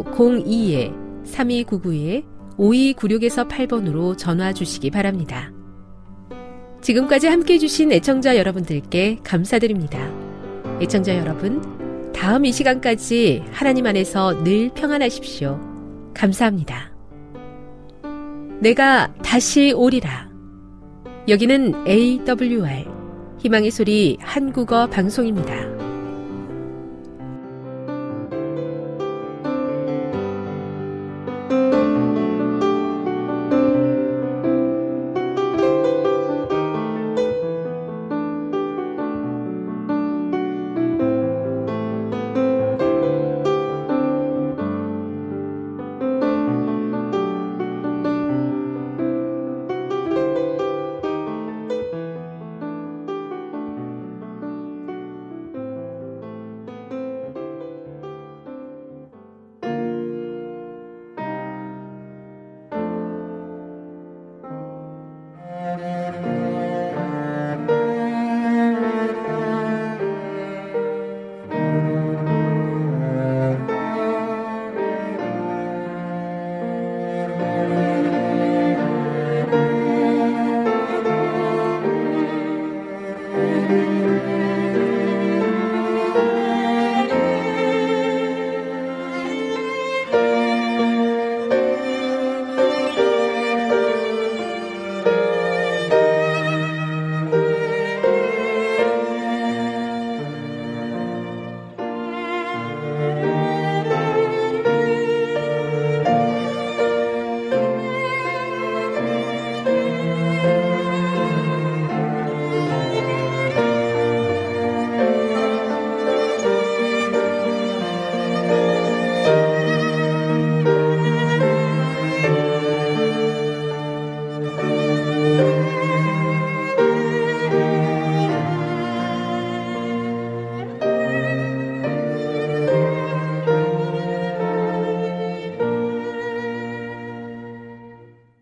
02-3299-5296에서 8번으로 전화 주시기 바랍니다. 지금까지 함께해 주신 애청자 여러분들께 감사드립니다. 애청자 여러분, 다음 이 시간까지 하나님 안에서 늘 평안하십시오. 감사합니다. 내가 다시 오리라. 여기는 AWR 희망의 소리 한국어 방송입니다.